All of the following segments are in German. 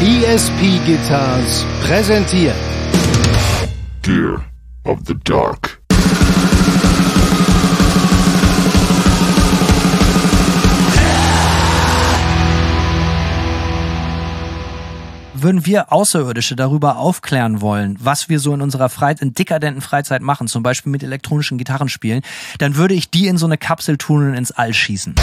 ESP Guitars präsentiert Gear of the Dark. Würden wir Außerirdische darüber aufklären wollen, was wir so in unserer in dekadenten Freizeit machen, zum Beispiel mit elektronischen Gitarren spielen, dann würde ich die in so eine Kapsel tun und ins All schießen.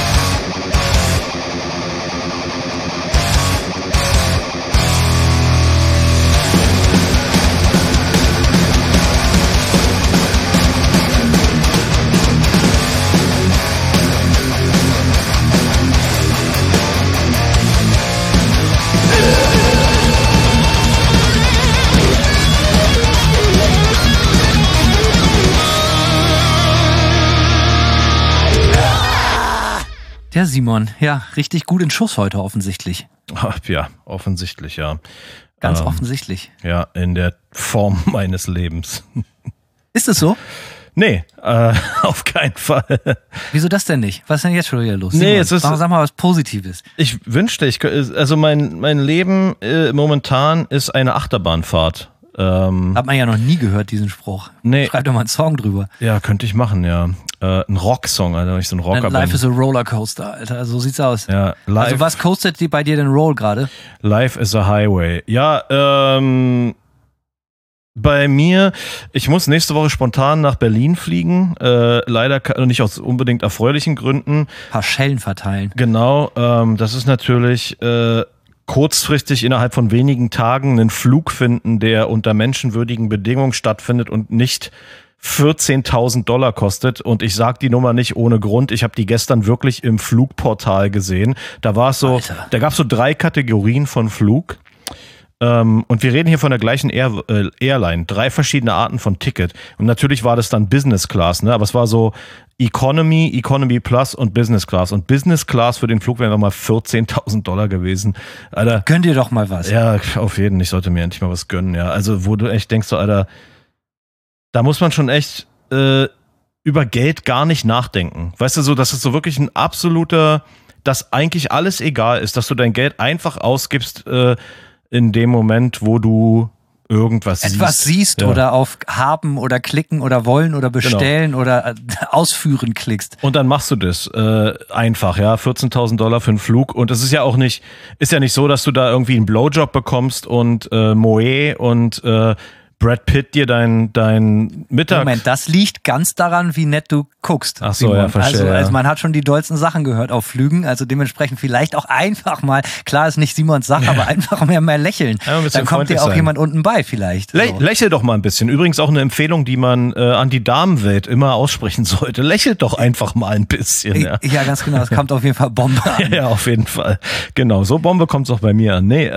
Ja, Simon, ja, richtig gut in Schuss heute offensichtlich. Ja, offensichtlich, ja. Ganz offensichtlich. Ja, in der Form meines Lebens. Ist es so? Nee, auf keinen Fall. Wieso das denn nicht? Was ist denn jetzt schon wieder los? Nee, Simon, es ist, sag mal was Positives. Ich wünschte, also mein Leben momentan ist eine Achterbahnfahrt. Hat man ja noch nie gehört, diesen Spruch. Nee. Schreib doch mal einen Song drüber. Ja, könnte ich machen, ja. Ein Rocksong, Alter, wenn ich so ein Rocker bin. Life is a Rollercoaster, Alter, so sieht's aus. Ja, also was coastet die bei dir denn Roll gerade? Life is a Highway. Ja, bei mir, ich muss nächste Woche spontan nach Berlin fliegen, leider nicht aus unbedingt erfreulichen Gründen. Ein paar Schellen verteilen. Genau, das ist natürlich kurzfristig innerhalb von wenigen Tagen einen Flug finden, der unter menschenwürdigen Bedingungen stattfindet und nicht $14.000 kostet. Und ich sag die Nummer nicht ohne Grund. Ich habe die gestern wirklich im Flugportal gesehen. Da war es so, Alter. Da gab es so 3 Kategorien von Flug. Und wir reden hier von der gleichen Airline. 3 verschiedene Arten von Ticket. Und natürlich war das dann Business Class, ne? Aber es war so Economy, Economy Plus und Business Class. Und Business Class für den Flug wäre nochmal $14.000 gewesen. Alter, gönn dir doch mal was. Ja, auf jeden. Ich sollte mir endlich mal was gönnen, ja. Also, wo du echt denkst, so, Alter, da muss man schon echt über Geld gar nicht nachdenken. Weißt du, so, das ist so wirklich ein absoluter, dass eigentlich alles egal ist, dass du dein Geld einfach ausgibst, in dem Moment, wo du etwas siehst ja. Oder auf haben oder klicken oder wollen oder bestellen oder ausführen klickst. Und dann machst du das einfach, ja, $14.000 für einen Flug. Und es ist ja nicht so, dass du da irgendwie einen Blowjob bekommst und Moe und Brad Pitt dir dein Mittag... Moment, das liegt ganz daran, wie nett du guckst. Ach so, ja, verstehe. Also man hat schon die dollsten Sachen gehört auf Flügen, also dementsprechend vielleicht auch einfach mal, klar ist nicht Simons Sache, aber einfach mehr lächeln. Ja, dann kommt dir auch jemand unten bei vielleicht. Lächel doch mal ein bisschen. Übrigens auch eine Empfehlung, die man an die Damenwelt immer aussprechen sollte. Lächelt doch einfach mal ein bisschen. Ja, ganz genau. Es kommt auf jeden Fall Bombe an. Ja, auf jeden Fall. Genau, so Bombe kommt es auch bei mir an. Nee,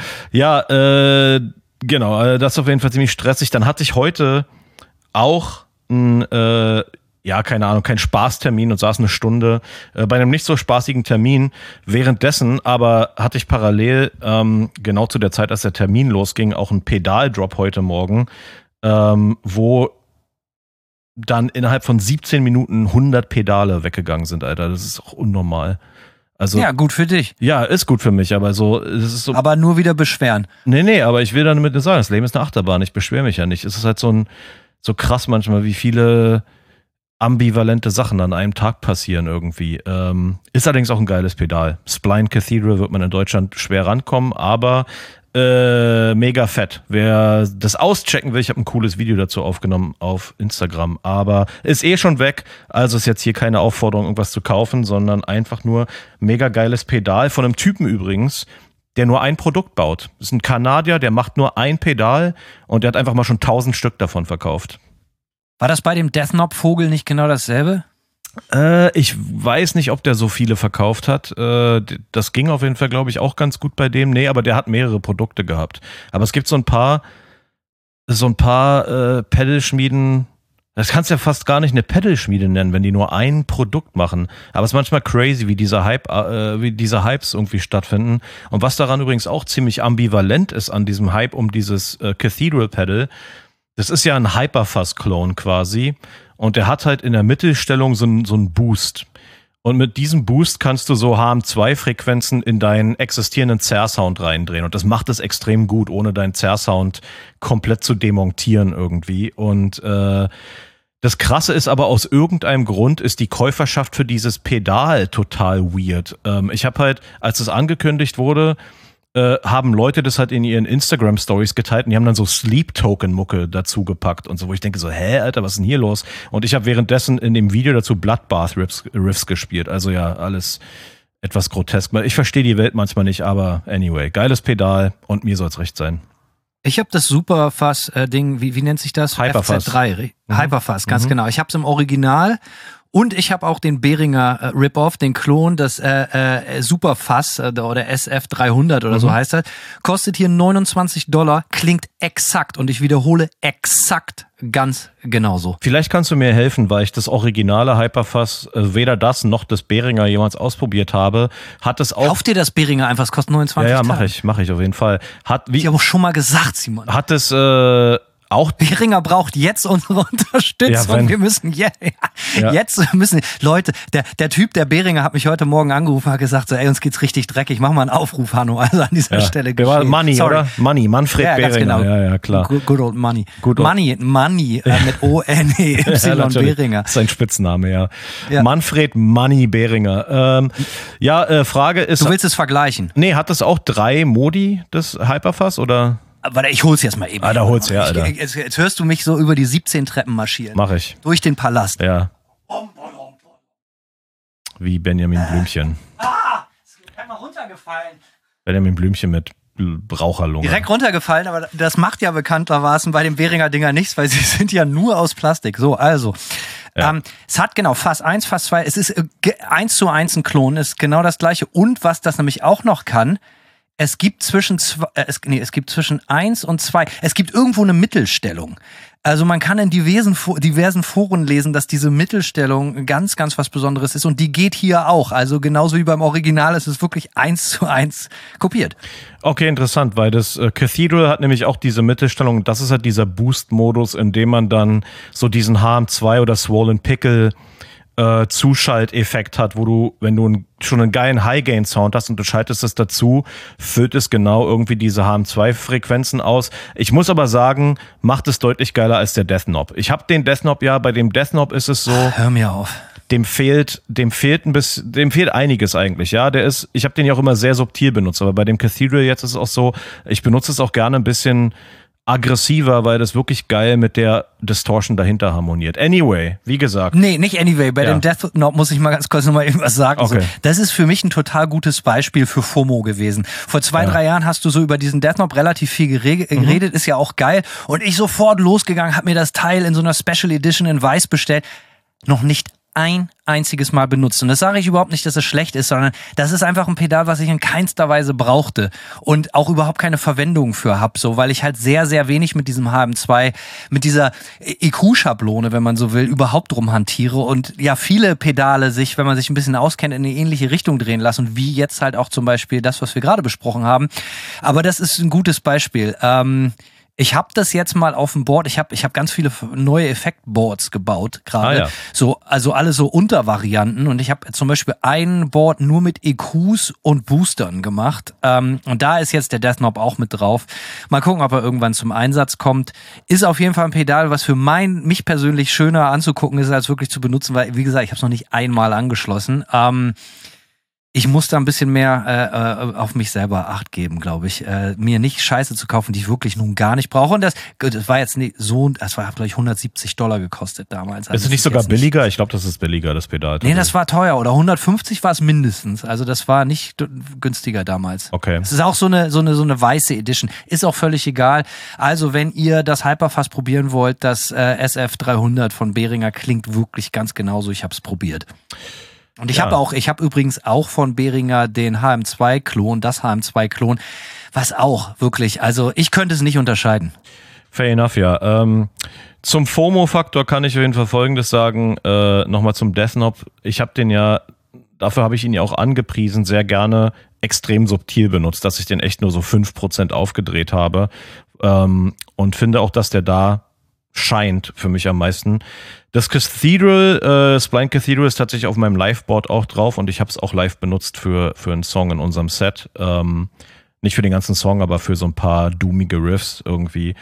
genau, das ist auf jeden Fall ziemlich stressig. Dann hatte ich heute auch keinen Spaßtermin und saß eine Stunde bei einem nicht so spaßigen Termin. Währenddessen aber hatte ich parallel, genau zu der Zeit, als der Termin losging, auch einen Pedaldrop heute Morgen, wo dann innerhalb von 17 Minuten 100 Pedale weggegangen sind, Alter. Das ist auch unnormal. Also, ja, gut für dich. Ja, ist gut für mich, aber so, es ist so. Aber nur wieder beschweren. Nee, aber ich will damit sagen, das Leben ist eine Achterbahn, ich beschwere mich ja nicht. Es ist halt so krass manchmal, wie viele ambivalente Sachen an einem Tag passieren irgendwie. Ist allerdings auch ein geiles Pedal. Spline Cathedral wird man in Deutschland schwer rankommen, aber mega fett. Wer das auschecken will, ich habe ein cooles Video dazu aufgenommen auf Instagram, aber ist schon weg, also ist jetzt hier keine Aufforderung, irgendwas zu kaufen, sondern einfach nur mega geiles Pedal von einem Typen übrigens, der nur ein Produkt baut. Das ist ein Kanadier, der macht nur ein Pedal und der hat einfach mal schon 1000 Stück davon verkauft. War das bei dem Deathknop-Vogel nicht genau dasselbe? Ich weiß nicht, ob der so viele verkauft hat. Das ging auf jeden Fall, glaube ich, auch ganz gut bei dem. Nee, aber der hat mehrere Produkte gehabt. Aber es gibt so ein paar Pedalschmieden. Das kannst du ja fast gar nicht eine Pedalschmiede nennen, wenn die nur ein Produkt machen. Aber es ist manchmal crazy, wie diese Hypes irgendwie stattfinden. Und was daran übrigens auch ziemlich ambivalent ist an diesem Hype um dieses Cathedral Pedal, das ist ja ein Hyperfuzz-Clone quasi. Und der hat halt in der Mittelstellung so einen Boost. Und mit diesem Boost kannst du so HM2-Frequenzen in deinen existierenden Zerr-Sound reindrehen. Und das macht es extrem gut, ohne deinen Zerr-Sound komplett zu demontieren irgendwie. Und das Krasse ist aber, aus irgendeinem Grund ist die Käuferschaft für dieses Pedal total weird. Ich habe halt, als es angekündigt wurde, haben Leute das halt in ihren Instagram-Stories geteilt und die haben dann so Sleep-Token-Mucke dazu gepackt und so, wo ich denke so, hä, Alter, was ist denn hier los? Und ich habe währenddessen in dem Video dazu Bloodbath-Riffs gespielt. Also ja, alles etwas grotesk. Ich verstehe die Welt manchmal nicht, aber anyway, geiles Pedal und mir soll's recht sein. Ich habe das Superfuzz-Ding, wie nennt sich das? Hyperfuzz. FZ3. Hyperfuzz, ganz genau. Ich habe es im Original und ich habe auch den Behringer Rip-Off, den Klon, das Superfuzz oder SF300 oder so heißt das. Kostet hier $29, klingt exakt und ich wiederhole exakt ganz genauso. Vielleicht kannst du mir helfen, weil ich das originale Hyperfuzz, weder das noch das Behringer jemals ausprobiert habe. Hat es auch. Kauf dir das Behringer einfach, es kostet 29 Ja, mach ich auf jeden Fall. Ich habe auch schon mal gesagt, Simon. Hat es auch. Behringer braucht jetzt unsere Unterstützung. Ja, wir müssen jetzt müssen Leute, der Typ, der Behringer hat mich heute Morgen angerufen, hat gesagt so, ey, uns geht's richtig dreckig, mach mal einen Aufruf, Hanno. Also an dieser Stelle geschehen. Money, sorry. Oder? Money, Manfred ja, Behringer. Genau. Ja, klar. Good old Money. Money Mit O-N-E-Y Behringer. Das ist ein Spitzname, ja. Manfred Money Behringer. Frage ist. Du willst es vergleichen? Nee, hat das auch 3 Modi, das Hyperfuzz, oder? Warte, ich hol's jetzt mal eben. Da hol's her, Alter. Jetzt hörst du mich so über die 17 Treppen marschieren. Mach ich. Durch den Palast. Ja. Wie Benjamin Blümchen. Ist einmal runtergefallen. Benjamin Blümchen mit Raucherlunge. Direkt runtergefallen, aber das macht ja bekanntermaßen bei den Behringer Dinger nichts, weil sie sind ja nur aus Plastik. So, also. Ja. Es hat genau Fass 1, Fass 2. Es ist 1:1 ein Klon, ist genau das gleiche. Und was das nämlich auch noch kann, es gibt zwischen 1 und 2, es gibt irgendwo eine Mittelstellung. Also man kann in diversen Foren lesen, dass diese Mittelstellung ganz, ganz was Besonderes ist und die geht hier auch. Also genauso wie beim Original ist es wirklich 1:1 kopiert. Okay, interessant, weil das Cathedral hat nämlich auch diese Mittelstellung. Das ist halt dieser Boost-Modus, in dem man dann so diesen HM2 oder Swollen Pickle Zuschalteffekt hat, wo du, wenn du schon einen geilen High-Gain-Sound hast und du schaltest es dazu, füllt es genau irgendwie diese HM2-Frequenzen aus. Ich muss aber sagen, macht es deutlich geiler als der Death Knob. Ich habe den Death Knob, bei dem Death Knob ist es so. Hör mir auf. Dem fehlt einiges eigentlich, ja. Ich habe den ja auch immer sehr subtil benutzt, aber bei dem Cathedral jetzt ist es auch so, ich benutze es auch gerne ein bisschen aggressiver, weil das wirklich geil mit der Distortion dahinter harmoniert. Anyway, wie gesagt. Nee, nicht anyway. Bei dem Death Knob muss ich mal ganz kurz nochmal irgendwas sagen. Okay. So, das ist für mich ein total gutes Beispiel für FOMO gewesen. Vor 2-3 Jahren hast du so über diesen Death Knob relativ viel geredet, ist ja auch geil. Und ich sofort losgegangen, hab mir das Teil in so einer Special Edition in Weiß bestellt. Noch nicht ein einziges Mal benutzt. Und das sage ich überhaupt nicht, dass es schlecht ist, sondern das ist einfach ein Pedal, was ich in keinster Weise brauchte und auch überhaupt keine Verwendung für habe, so, weil ich halt sehr, sehr wenig mit diesem HM2, mit dieser EQ-Schablone, wenn man so will, überhaupt rumhantiere und ja, viele Pedale sich, wenn man sich ein bisschen auskennt, in eine ähnliche Richtung drehen lassen, wie jetzt halt auch zum Beispiel das, was wir gerade besprochen haben. Aber das ist ein gutes Beispiel. Ich habe das jetzt mal auf dem Board, ich hab ganz viele neue Effektboards gebaut gerade, ja. So, also alle so Untervarianten und ich habe zum Beispiel ein Board nur mit EQs und Boostern gemacht und da ist jetzt der Death Knob auch mit drauf. Mal gucken, ob er irgendwann zum Einsatz kommt. Ist auf jeden Fall ein Pedal, was für mich persönlich schöner anzugucken ist, als wirklich zu benutzen, weil, wie gesagt, ich habe es noch nicht einmal angeschlossen. Ich muss da ein bisschen mehr auf mich selber Acht geben, glaube ich. Mir nicht Scheiße zu kaufen, die ich wirklich nun gar nicht brauche. Und das war jetzt nicht so, das war, glaube ich, $170 gekostet damals. Also ist es nicht sogar billiger? Ich glaube, das ist billiger, das Pedal. Nee, das war teuer. Oder 150 war es mindestens. Also das war nicht günstiger damals. Okay. Es ist auch so eine weiße Edition. Ist auch völlig egal. Also wenn ihr das Hyperfuzz probieren wollt, das SF300 von Behringer klingt wirklich ganz genauso. Ich habe es probiert. Und ich habe übrigens auch von Behringer den HM2-Klon, das HM2-Klon, was auch wirklich, also ich könnte es nicht unterscheiden. Fair enough, ja. Zum FOMO-Faktor kann ich auf jeden Fall Folgendes sagen, nochmal zum Death Knob. Ich habe den ja, dafür habe ich ihn ja auch angepriesen, sehr gerne extrem subtil benutzt, dass ich den echt nur so 5% aufgedreht habe und finde auch, dass der da scheint für mich am meisten. Das Cathedral, Spline Cathedral ist tatsächlich auf meinem Liveboard auch drauf und ich habe es auch live benutzt für einen Song in unserem Set. Nicht für den ganzen Song, aber für so ein paar doomige Riffs irgendwie.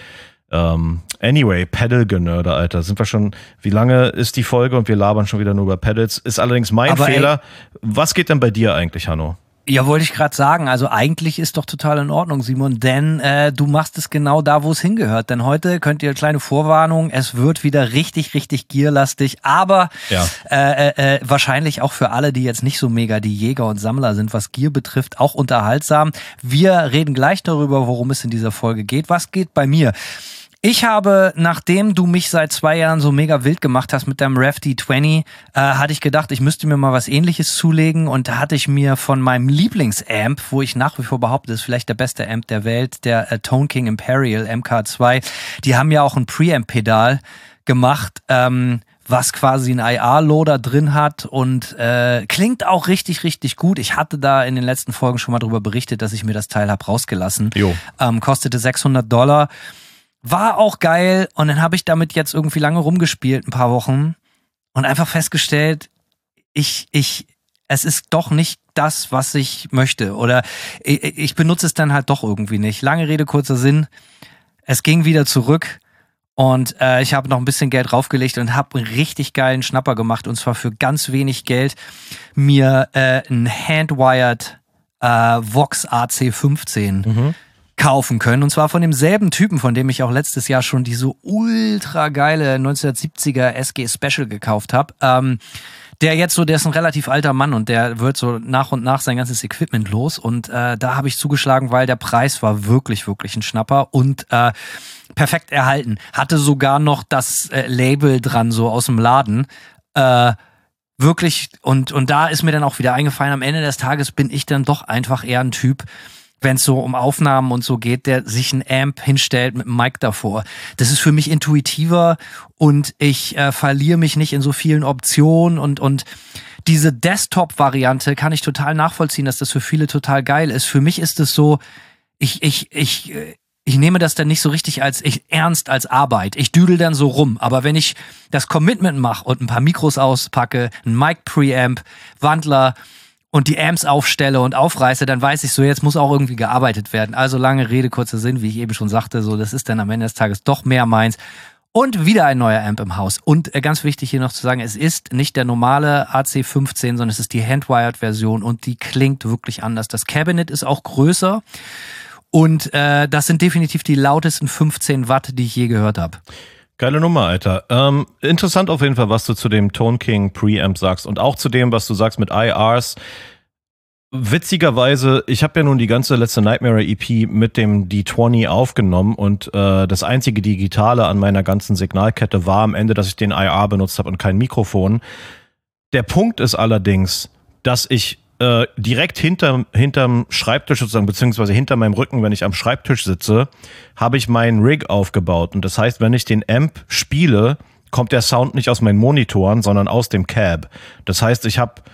Anyway, Pedal-Genörde, Alter. Sind wir schon, wie lange ist die Folge und wir labern schon wieder nur über Pedals? Ist allerdings mein Fehler. Was geht denn bei dir eigentlich, Hanno? Ja, wollte ich gerade sagen. Also eigentlich ist doch total in Ordnung, Simon, denn du machst es genau da, wo es hingehört. Denn heute könnt ihr, kleine Vorwarnung, es wird wieder richtig, richtig gierlastig, aber wahrscheinlich auch für alle, die jetzt nicht so mega die Jäger und Sammler sind, was Gier betrifft, auch unterhaltsam. Wir reden gleich darüber, worum es in dieser Folge geht. Was geht bei mir? Ich habe, nachdem du mich seit 2 Jahren so mega wild gemacht hast mit deinem Rev D20, hatte ich gedacht, ich müsste mir mal was Ähnliches zulegen und da hatte ich mir von meinem Lieblingsamp, wo ich nach wie vor behaupte, das ist vielleicht der beste Amp der Welt, der Tone King Imperial MK2, die haben ja auch ein Preamp-Pedal gemacht, was quasi einen IR-Loader drin hat und klingt auch richtig, richtig gut. Ich hatte da in den letzten Folgen schon mal drüber berichtet, dass ich mir das Teil habe rausgelassen. Kostete $600. War auch geil und dann habe ich damit jetzt irgendwie lange rumgespielt, ein paar Wochen und einfach festgestellt, es ist doch nicht das, was ich möchte oder ich benutze es dann halt doch irgendwie nicht. Lange Rede, kurzer Sinn, es ging wieder zurück und ich habe noch ein bisschen Geld draufgelegt und habe einen richtig geilen Schnapper gemacht und zwar für ganz wenig Geld mir ein Handwired Vox AC15 kaufen können. Und zwar von demselben Typen, von dem ich auch letztes Jahr schon diese ultra geile 1970er SG Special gekauft habe. Der ist ein relativ alter Mann und der wird so nach und nach sein ganzes Equipment los. Und da habe ich zugeschlagen, weil der Preis war wirklich, wirklich ein Schnapper und perfekt erhalten. Hatte sogar noch das Label dran, so aus dem Laden. Wirklich, und da ist mir dann auch wieder eingefallen, am Ende des Tages bin ich dann doch einfach eher ein Typ, wenn es so um Aufnahmen und so geht, der sich ein Amp hinstellt mit einem Mic davor. Das ist für mich intuitiver und ich verliere mich nicht in so vielen Optionen und diese Desktop-Variante kann ich total nachvollziehen, dass das für viele total geil ist. Für mich ist es so, ich nehme das dann nicht so richtig ernst als Arbeit. Ich düdel dann so rum. Aber wenn ich das Commitment mache und ein paar Mikros auspacke, ein Mic-Preamp, Wandler und die Amps aufstelle und aufreiße, dann weiß ich so, jetzt muss auch irgendwie gearbeitet werden. Also lange Rede, kurzer Sinn, wie ich eben schon sagte, so das ist dann am Ende des Tages doch mehr meins. Und wieder ein neuer Amp im Haus. Und ganz wichtig hier noch zu sagen, es ist nicht der normale AC15, sondern es ist die Handwired-Version und die klingt wirklich anders. Das Cabinet ist auch größer und das sind definitiv die lautesten 15 Watt, die ich je gehört habe. Geile Nummer, Alter. Interessant auf jeden Fall, was du zu dem Tone King Preamp sagst und auch zu dem, was du sagst mit IRs. Witzigerweise, ich habe ja nun die ganze letzte Nightmare EP mit dem D20 aufgenommen und das einzige Digitale an meiner ganzen Signalkette war am Ende, dass ich den IR benutzt habe und kein Mikrofon. Der Punkt ist allerdings, dass ich direkt hinterm Schreibtisch sozusagen, beziehungsweise hinter meinem Rücken, wenn ich am Schreibtisch sitze, habe ich meinen Rig aufgebaut. Und das heißt, wenn ich den Amp spiele, kommt der Sound nicht aus meinen Monitoren, sondern aus dem Cab. Das heißt, ich habe,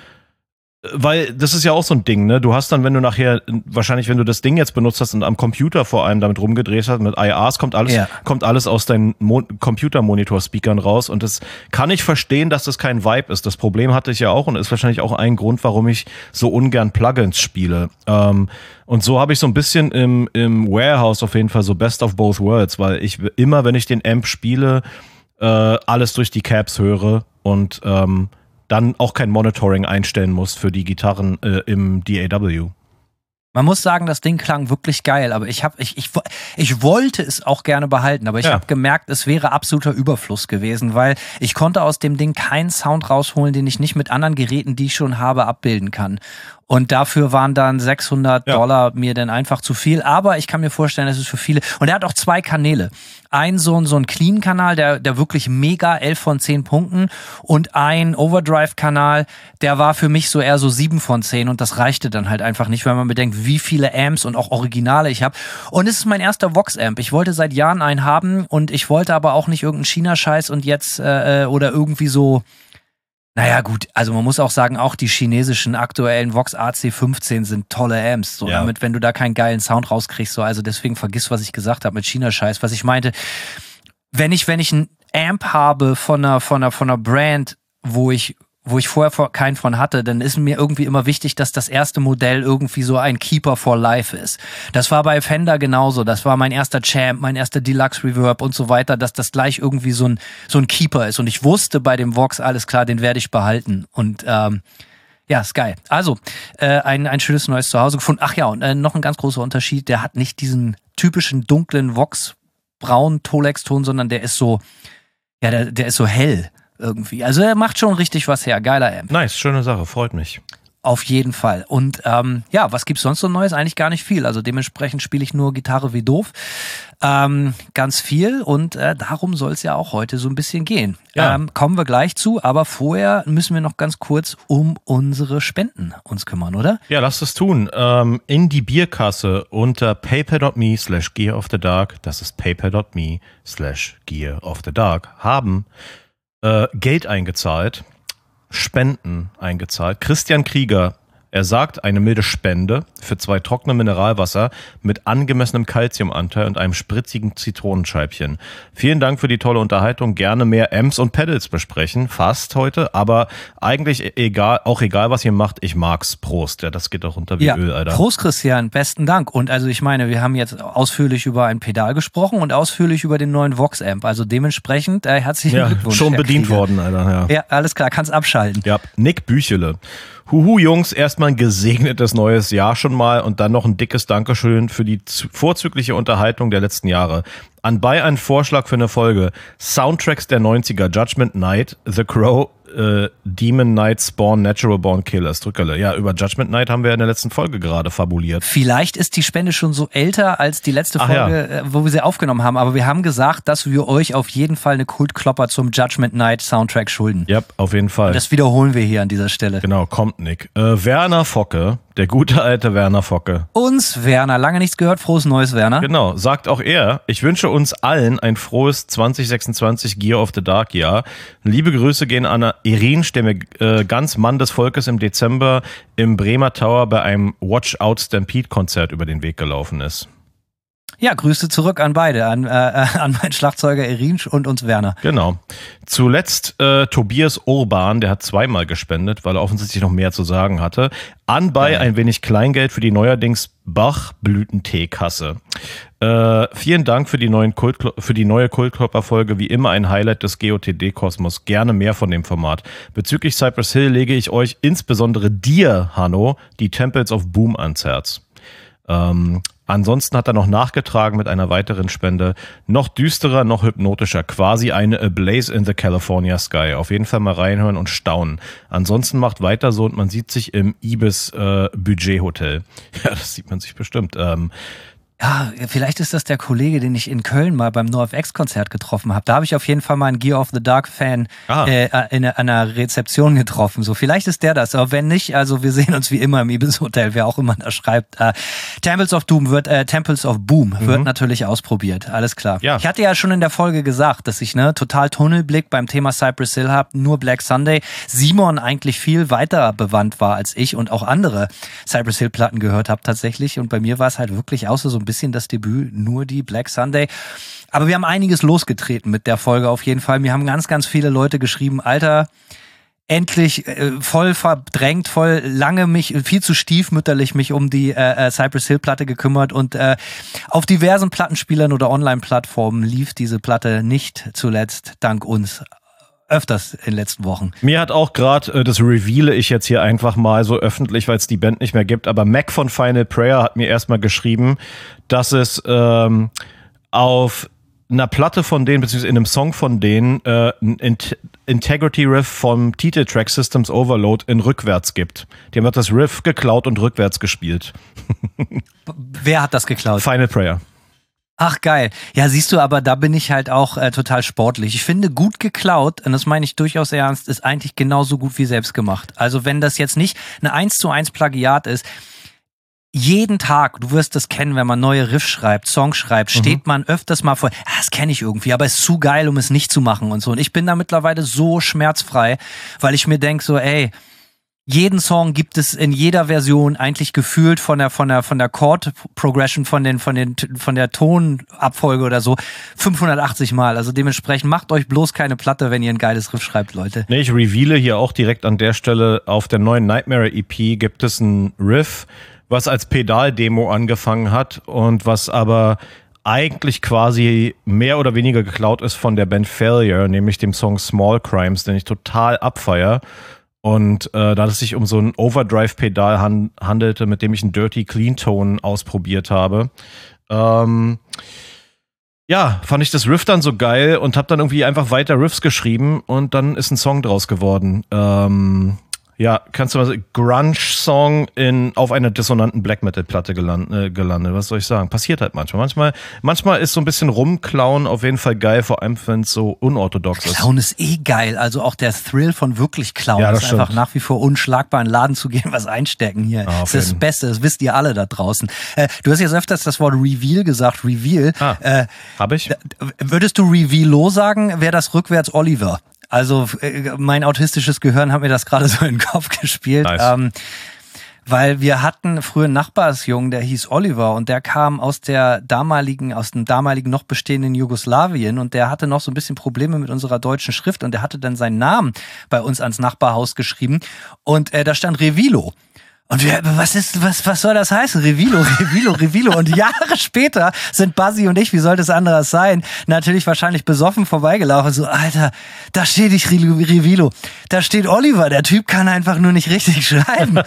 weil das ist ja auch so ein Ding, ne? Du hast dann, wenn du nachher, wahrscheinlich, wenn du das Ding jetzt benutzt hast und am Computer vor allem damit rumgedreht hast, mit IRs kommt alles aus deinen Computermonitor-Speakern raus und das kann ich verstehen, dass das kein Vibe ist. Das Problem hatte ich ja auch und ist wahrscheinlich auch ein Grund, warum ich so ungern Plugins spiele. Und so habe ich so ein bisschen im Warehouse auf jeden Fall so Best of Both Worlds, weil ich immer, wenn ich den Amp spiele, alles durch die Cabs höre und dann auch kein Monitoring einstellen muss für die Gitarren im DAW. Man muss sagen, das Ding klang wirklich geil, aber ich wollte es auch gerne behalten, aber ich habe gemerkt, es wäre absoluter Überfluss gewesen, weil ich konnte aus dem Ding keinen Sound rausholen, den ich nicht mit anderen Geräten, die ich schon habe, abbilden kann. Und dafür waren dann $600 mir dann einfach zu viel. Aber ich kann mir vorstellen, das ist für viele. Und er hat auch 2 Kanäle. So ein Clean-Kanal, der wirklich mega 11 von 10 Punkten. Und ein Overdrive-Kanal, der war für mich so eher so 7 von 10. Und das reichte dann halt einfach nicht, wenn man bedenkt, wie viele Amps und auch Originale ich habe. Und es ist mein erster Vox-Amp. Ich wollte seit Jahren einen haben und ich wollte aber auch nicht irgendeinen China-Scheiß und jetzt oder irgendwie so. Naja gut, also man muss auch sagen, auch die chinesischen aktuellen Vox AC15 sind tolle Amps, so damit, wenn du da keinen geilen Sound rauskriegst, so, also deswegen vergiss, was ich gesagt habe mit China-Scheiß, was ich meinte, wenn ich einen Amp habe von einer Brand, wo ich vorher keinen von hatte, dann ist mir irgendwie immer wichtig, dass das erste Modell irgendwie so ein Keeper for Life ist. Das war bei Fender genauso. Das war mein erster Champ, mein erster Deluxe Reverb und so weiter, dass das gleich irgendwie so ein Keeper ist. Und ich wusste bei dem Vox, alles klar, den werde ich behalten. Und ja, ist geil. Also, ein schönes neues Zuhause gefunden. Ach ja, und noch ein ganz großer Unterschied, der hat nicht diesen typischen dunklen Vox-braun Tolex-Ton, sondern der ist so, ja, der ist so hell. Irgendwie. Also er macht schon richtig was her. Geiler Amp. Nice, schöne Sache, freut mich. Auf jeden Fall. Und ja, was gibt's sonst so Neues? Eigentlich gar nicht viel. Also dementsprechend spiele ich nur Gitarre wie doof. Ganz viel und darum soll es ja auch heute so ein bisschen gehen. Ja. Kommen wir gleich zu, aber vorher müssen wir noch ganz kurz um unsere Spenden uns kümmern, oder? Ja, lasst es tun. In die Bierkasse unter paypal.me/gearofthedark, das ist paypal.me/gearofthedark, haben Geld eingezahlt, Spenden eingezahlt. Christian Krieger, er sagt, eine milde Spende für 2 trockene Mineralwasser mit angemessenem Calciumanteil und einem spritzigen Zitronenscheibchen. Vielen Dank für die tolle Unterhaltung. Gerne mehr Amps und Pedals besprechen. Fast heute, aber eigentlich egal, was ihr macht. Ich mag's. Prost. Ja, das geht doch runter wie Öl, Alter. Prost, Christian. Besten Dank. Und also ich meine, wir haben jetzt ausführlich über ein Pedal gesprochen und ausführlich über den neuen Vox-Amp. Also dementsprechend herzlichen Glückwunsch. Schon bedient worden, Alter. Ja, alles klar. Kannst abschalten. Ja, Nick Büchele. Huhu, Jungs, erstmal ein gesegnetes neues Jahr schon mal und dann noch ein dickes Dankeschön für die vorzügliche Unterhaltung der letzten Jahre. Anbei ein Vorschlag für eine Folge. Soundtracks der 90er, Judgment Night, The Crow, Demon Knight, Spawn, Natural Born Killers. Drückerle. Ja, über Judgment Night haben wir in der letzten Folge gerade fabuliert. Vielleicht ist die Spende schon so älter als die letzte Folge, wo wir sie aufgenommen haben, aber wir haben gesagt, dass wir euch auf jeden Fall eine Kultklopper zum Judgment Night Soundtrack schulden. Ja, auf jeden Fall. Und das wiederholen wir hier an dieser Stelle. Genau, kommt Nick. Werner Focke, der gute alte Werner Focke. Uns, Werner. Lange nichts gehört. Frohes Neues, Werner. Genau, sagt auch er. Ich wünsche uns allen ein frohes 2026 Gear of the Dark Jahr. Liebe Grüße gehen an Irin, der mir ganz Mann des Volkes im Dezember im Bremer Tower bei einem Watch Out Stampede Konzert über den Weg gelaufen ist. Ja, Grüße zurück an beide, an meinen Schlagzeuger Irin und uns Werner. Genau. Zuletzt Tobias Urban, der hat 2-mal gespendet, weil er offensichtlich noch mehr zu sagen hatte. Anbei ein wenig Kleingeld für die neuerdings Bach-Blütenteekasse. Vielen Dank für die neue Kultklopper-Folge. Wie immer ein Highlight des GOTD-Kosmos. Gerne mehr von dem Format. Bezüglich Cypress Hill lege ich euch insbesondere dir, Hanno, die Temples of Boom ans Herz. Ansonsten hat er noch nachgetragen mit einer weiteren Spende. Noch düsterer, noch hypnotischer. Quasi eine A Blaze in the California Sky. Auf jeden Fall mal reinhören und staunen. Ansonsten macht weiter so und man sieht sich im Ibis Budget-Hotel. Ja, das sieht man sich bestimmt. Ja, vielleicht ist das der Kollege, den ich in Köln mal beim NoFX-Konzert getroffen habe. Da habe ich auf jeden Fall mal einen Gear of the Dark-Fan in einer Rezeption getroffen. So, vielleicht ist der das. Aber wenn nicht, also wir sehen uns wie immer im Ibis Hotel, wer auch immer da schreibt. Temples of Boom wird natürlich ausprobiert. Alles klar. Ja. Ich hatte ja schon in der Folge gesagt, dass ich total Tunnelblick beim Thema Cypress Hill habe, nur Black Sunday. Simon eigentlich viel weiter bewandt war als ich und auch andere Cypress Hill-Platten gehört habe tatsächlich. Und bei mir war es halt wirklich außer so ein bisschen das Debüt, nur die Black Sunday. Aber wir haben einiges losgetreten mit der Folge auf jeden Fall. Mir haben ganz, ganz viele Leute geschrieben, Alter, endlich voll verdrängt, voll lange viel zu stiefmütterlich mich um die Cypress Hill Platte gekümmert und auf diversen Plattenspielern oder Online-Plattformen lief diese Platte nicht zuletzt dank uns öfters in den letzten Wochen. Mir hat auch gerade, das reveale ich jetzt hier einfach mal so öffentlich, weil es die Band nicht mehr gibt, aber Mac von Final Prayer hat mir erstmal geschrieben, dass es auf einer Platte von denen, beziehungsweise in einem Song von denen, ein Integrity Riff vom Titeltrack Systems Overload in rückwärts gibt. Die haben das Riff geklaut und rückwärts gespielt. Wer hat das geklaut? Final Prayer. Ach geil. Ja, siehst du, aber da bin ich halt auch total sportlich. Ich finde, gut geklaut, und das meine ich durchaus ernst, ist eigentlich genauso gut wie selbst gemacht. Also wenn das jetzt nicht eine 1:1 Plagiat ist, jeden Tag, du wirst das kennen, wenn man neue Riffs schreibt, Songs schreibt, steht man öfters mal vor, das kenne ich irgendwie, aber ist zu geil, um es nicht zu machen und so. Und ich bin da mittlerweile so schmerzfrei, weil ich mir denke so, ey, jeden Song gibt es in jeder Version eigentlich gefühlt von der Chord Progression, von der Tonabfolge oder so 580 Mal. Also dementsprechend macht euch bloß keine Platte, wenn ihr ein geiles Riff schreibt, Leute. Nee, ich reveale hier auch direkt an der Stelle, auf der neuen Nightmare EP gibt es ein Riff, was als Pedal-Demo angefangen hat und was aber eigentlich quasi mehr oder weniger geklaut ist von der Band Failure, nämlich dem Song Small Crimes, den ich total abfeier. Und da es sich um so ein Overdrive-Pedal handelte, mit dem ich einen Dirty Clean Tone ausprobiert habe, fand ich das Riff dann so geil und habe dann irgendwie einfach weiter Riffs geschrieben und dann ist ein Song draus geworden. Kannst du mal sagen, Grunge-Song auf einer dissonanten Black-Metal-Platte gelandet. Was soll ich sagen? Passiert halt manchmal. Manchmal ist so ein bisschen rumklauen auf jeden Fall geil, vor allem wenn es so unorthodox ist. Klauen ist geil. Also auch der Thrill von wirklich klauen ist stimmt. einfach nach wie vor unschlagbar, in den Laden zu gehen, was einstecken hier. Das ist das Beste, das wisst ihr alle da draußen. Du hast jetzt öfters das Wort Reveal gesagt. Reveal. Hab ich? Würdest du Revealo sagen, wäre das rückwärts Oliver? Also mein autistisches Gehirn hat mir das gerade so in den Kopf gespielt. Nice. Weil wir hatten früher einen Nachbarsjungen, der hieß Oliver und der kam aus dem damaligen noch bestehenden Jugoslawien und der hatte noch so ein bisschen Probleme mit unserer deutschen Schrift und der hatte dann seinen Namen bei uns ans Nachbarhaus geschrieben und da stand Revilo. Und was soll das heißen? Revilo. Und Jahre später sind Buzzy und ich, wie sollte es anderes sein, natürlich wahrscheinlich besoffen vorbeigelaufen. So, Alter, da steht nicht Revilo. Da steht Oliver. Der Typ kann einfach nur nicht richtig schreiben.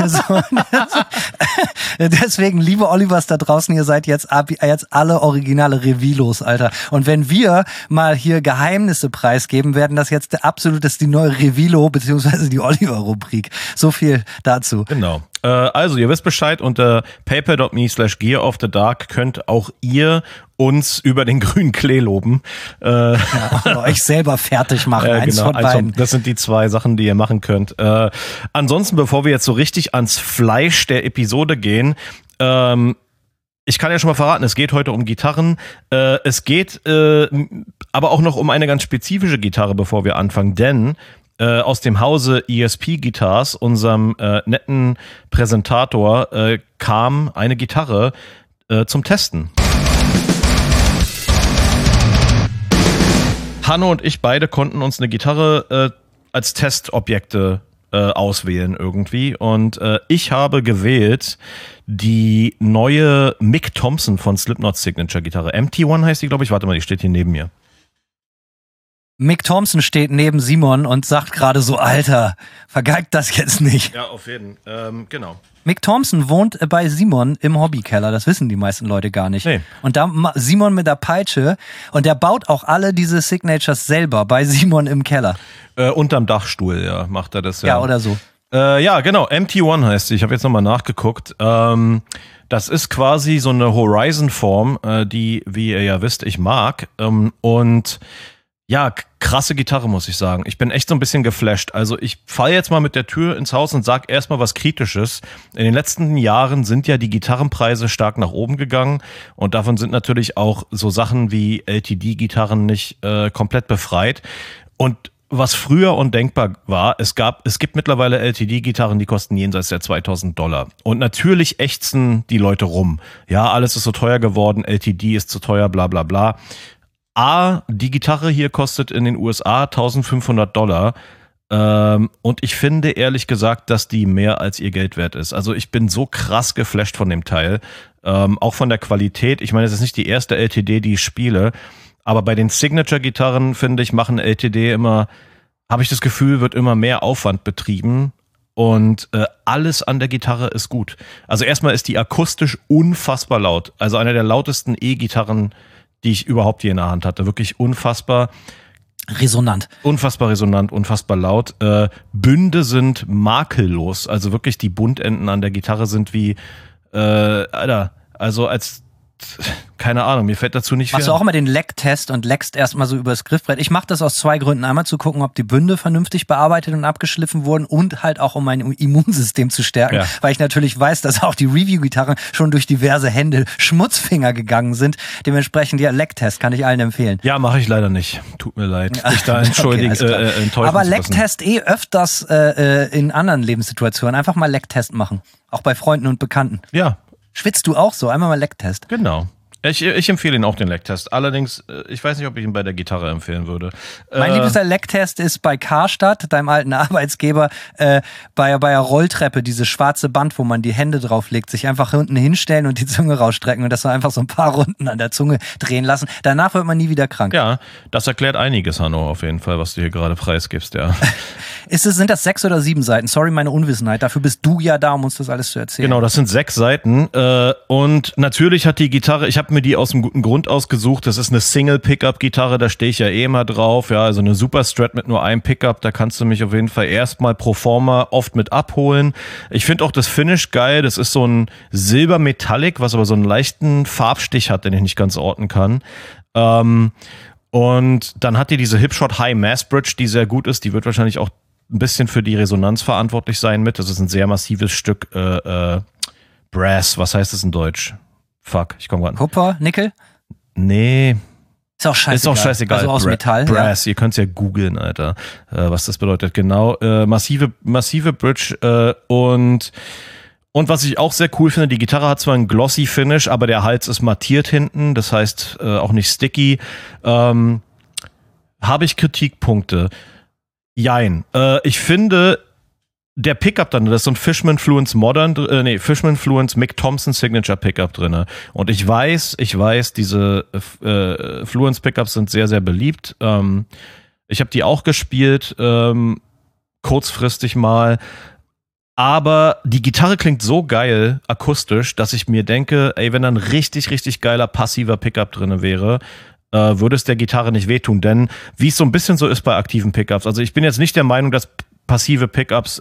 Deswegen, liebe Olivers da draußen, ihr seid jetzt alle originale Revilos, Alter. Und wenn wir mal hier Geheimnisse preisgeben, werden das jetzt die neue Revilo bzw. die Oliver-Rubrik. So viel dazu. Genau. Also, ihr wisst Bescheid, unter paper.me/gearofthedark könnt auch ihr uns über den grünen Klee loben. Euch selber fertig machen. Eins genau, von beiden. das sind die zwei Sachen, die ihr machen könnt. Ansonsten, bevor wir jetzt so richtig ans Fleisch der Episode gehen, ich kann ja schon mal verraten, es geht heute um Gitarren. Es geht aber auch noch um eine ganz spezifische Gitarre, bevor wir anfangen, denn aus dem Hause ESP Guitars, unserem netten Präsentator, kam eine Gitarre zum Testen. Hanno und ich beide konnten uns eine Gitarre als Testobjekte auswählen irgendwie und ich habe gewählt die neue Mick Thompson von Slipknot Signature Gitarre. MT1 heißt die, glaube ich. Warte mal, die steht hier neben mir. Mick Thompson steht neben Simon und sagt gerade so, Alter, vergeigt das jetzt nicht. Ja, auf jeden Fall. Genau. Mick Thompson wohnt bei Simon im Hobbykeller, das wissen die meisten Leute gar nicht. Nee. Und da Simon mit der Peitsche und der baut auch alle diese Signatures selber bei Simon im Keller. Unterm Dachstuhl, ja, macht er das ja. Ja, oder so. Ja, genau, MT1 heißt sie. Ich habe jetzt nochmal nachgeguckt. Das ist quasi so eine Horizon-Form, die, wie ihr ja wisst, ich mag. Und ja, krasse Gitarre, muss ich sagen. Ich bin echt so ein bisschen geflasht. Also ich falle jetzt mal mit der Tür ins Haus und sag erstmal was Kritisches. In den letzten Jahren sind ja die Gitarrenpreise stark nach oben gegangen und davon sind natürlich auch so Sachen wie LTD-Gitarren nicht komplett befreit. Und was früher undenkbar war, es gibt mittlerweile LTD-Gitarren, die kosten jenseits der $2000. Und natürlich ächzen die Leute rum. Ja, alles ist so teuer geworden, LTD ist zu teuer, bla bla bla. Die Gitarre hier kostet in den USA $1500. Und ich finde ehrlich gesagt, dass die mehr als ihr Geld wert ist. Also ich bin so krass geflasht von dem Teil. Auch von der Qualität. Ich meine, es ist nicht die erste LTD, die ich spiele. Aber bei den Signature-Gitarren, finde ich, machen LTD immer, habe ich das Gefühl, wird immer mehr Aufwand betrieben. Und alles an der Gitarre ist gut. Also erstmal ist die akustisch unfassbar laut. Also einer der lautesten E-Gitarren, die ich überhaupt je in der Hand hatte. Wirklich unfassbar resonant. Unfassbar resonant, unfassbar laut. Bünde sind makellos. Also wirklich die Bundenden an der Gitarre sind wie, Alter, also keine Ahnung, mir fällt dazu nicht viel. Machst du auch immer den Lecktest und leckst erstmal so übers Griffbrett? Ich mache das aus 2 Gründen. Einmal zu gucken, ob die Bünde vernünftig bearbeitet und abgeschliffen wurden und halt auch, um mein Immunsystem zu stärken, weil ich natürlich weiß, dass auch die Review-Gitarren schon durch diverse Hände Schmutzfinger gegangen sind. Dementsprechend, ja, Lecktest kann ich allen empfehlen. Ja, mache ich leider nicht. Tut mir leid. Ich da entschuldige, enttäuschen. Aber zu lassen. Lecktest öfters in anderen Lebenssituationen. Einfach mal Lecktest machen. Auch bei Freunden und Bekannten. Ja. Schwitzt du auch so? Einmal mal Lecktest. Genau. Ich empfehle Ihnen auch den Lecktest. Allerdings, ich weiß nicht, ob ich ihn bei der Gitarre empfehlen würde. Mein liebster Lecktest ist bei Karstadt, deinem alten Arbeitsgeber, bei der Rolltreppe, dieses schwarze Band, wo man die Hände drauflegt, sich einfach unten hinstellen und die Zunge rausstrecken und das so einfach so ein paar Runden an der Zunge drehen lassen. Danach wird man nie wieder krank. Ja, das erklärt einiges, Hanno, auf jeden Fall, was du hier gerade preisgibst, ja. Sind das 6 oder 7 Seiten? Sorry, meine Unwissenheit. Dafür bist du ja da, um uns das alles zu erzählen. Genau, das sind 6 Seiten. Und natürlich hat die Gitarre, ich habe mir die aus einem guten Grund ausgesucht. Das ist eine Single-Pickup-Gitarre, da stehe ich ja eh immer drauf. Ja, also eine Super Strat mit nur einem Pickup, da kannst du mich auf jeden Fall erstmal pro forma oft mit abholen. Ich finde auch das Finish geil. Das ist so ein Silber-Metallic, was aber so einen leichten Farbstich hat, den ich nicht ganz orten kann. Und dann hat die diese Hipshot High Mass Bridge, die sehr gut ist. Die wird wahrscheinlich auch ein bisschen für die Resonanz verantwortlich sein mit. Das ist ein sehr massives Stück Brass. Was heißt das in Deutsch? Fuck, ich komme gerade. Kupfer, Nickel? Nee. Ist auch scheißegal. Ist auch scheißegal. Also aus Metall. Brass, ihr könnt es ja googeln, Alter, was das bedeutet. Genau, massive Bridge und was ich auch sehr cool finde, die Gitarre hat zwar einen glossy Finish, aber der Hals ist mattiert hinten, das heißt auch nicht sticky. Habe ich Kritikpunkte? Jein. Ich finde, der Pickup dann, das ist so ein Fishman Fluence Fishman Fluence Mick Thompson Signature Pickup drinne. Und ich weiß, diese Fluence Pickups sind sehr, sehr beliebt. Ich habe die auch gespielt, kurzfristig mal. Aber die Gitarre klingt so geil akustisch, dass ich mir denke, ey, wenn da ein richtig, richtig geiler passiver Pickup drinne wäre, würde es der Gitarre nicht wehtun. Denn wie es so ein bisschen so ist bei aktiven Pickups, also ich bin jetzt nicht der Meinung, dass passive Pickups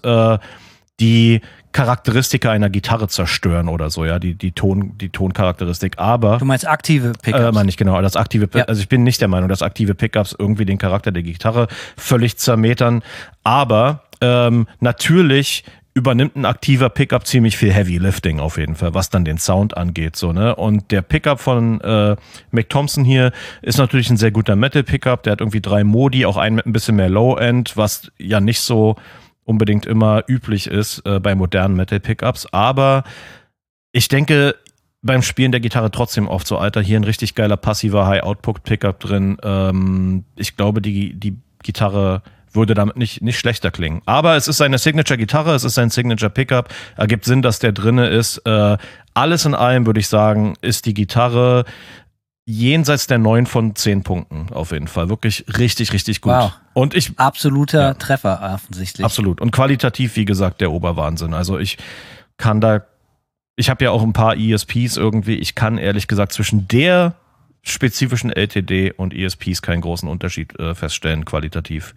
die Charakteristika einer Gitarre zerstören oder so, ja, die Toncharakteristik, aber... Du meinst aktive Pickups? Meine ich, genau, das aktive Ja. Also ich bin nicht der Meinung, dass aktive Pickups irgendwie den Charakter der Gitarre völlig zermetern, aber natürlich übernimmt ein aktiver Pickup ziemlich viel Heavy Lifting auf jeden Fall, was dann den Sound angeht, so, ne? Und der Pickup von Mick Thompson hier ist natürlich ein sehr guter Metal-Pickup, der hat irgendwie 3 Modi, auch einen mit ein bisschen mehr Low-End, was ja nicht so unbedingt immer üblich ist bei modernen Metal-Pickups, aber ich denke beim Spielen der Gitarre trotzdem oft so, Alter, hier ein richtig geiler passiver High-Output-Pickup drin, ich glaube, die Gitarre würde damit nicht schlechter klingen. Aber es ist seine Signature-Gitarre, es ist sein Signature-Pickup. Ergibt Sinn, dass der drinne ist. Alles in allem würde ich sagen, ist die Gitarre jenseits der 9 von 10 Punkten auf jeden Fall. Wirklich richtig, richtig gut. Wow. Und Absoluter Treffer offensichtlich. Absolut. Und qualitativ, wie gesagt, der Oberwahnsinn. Also ich habe ja auch ein paar ESPs irgendwie. Ich kann ehrlich gesagt zwischen der spezifischen LTD und ESPs keinen großen Unterschied feststellen, qualitativ.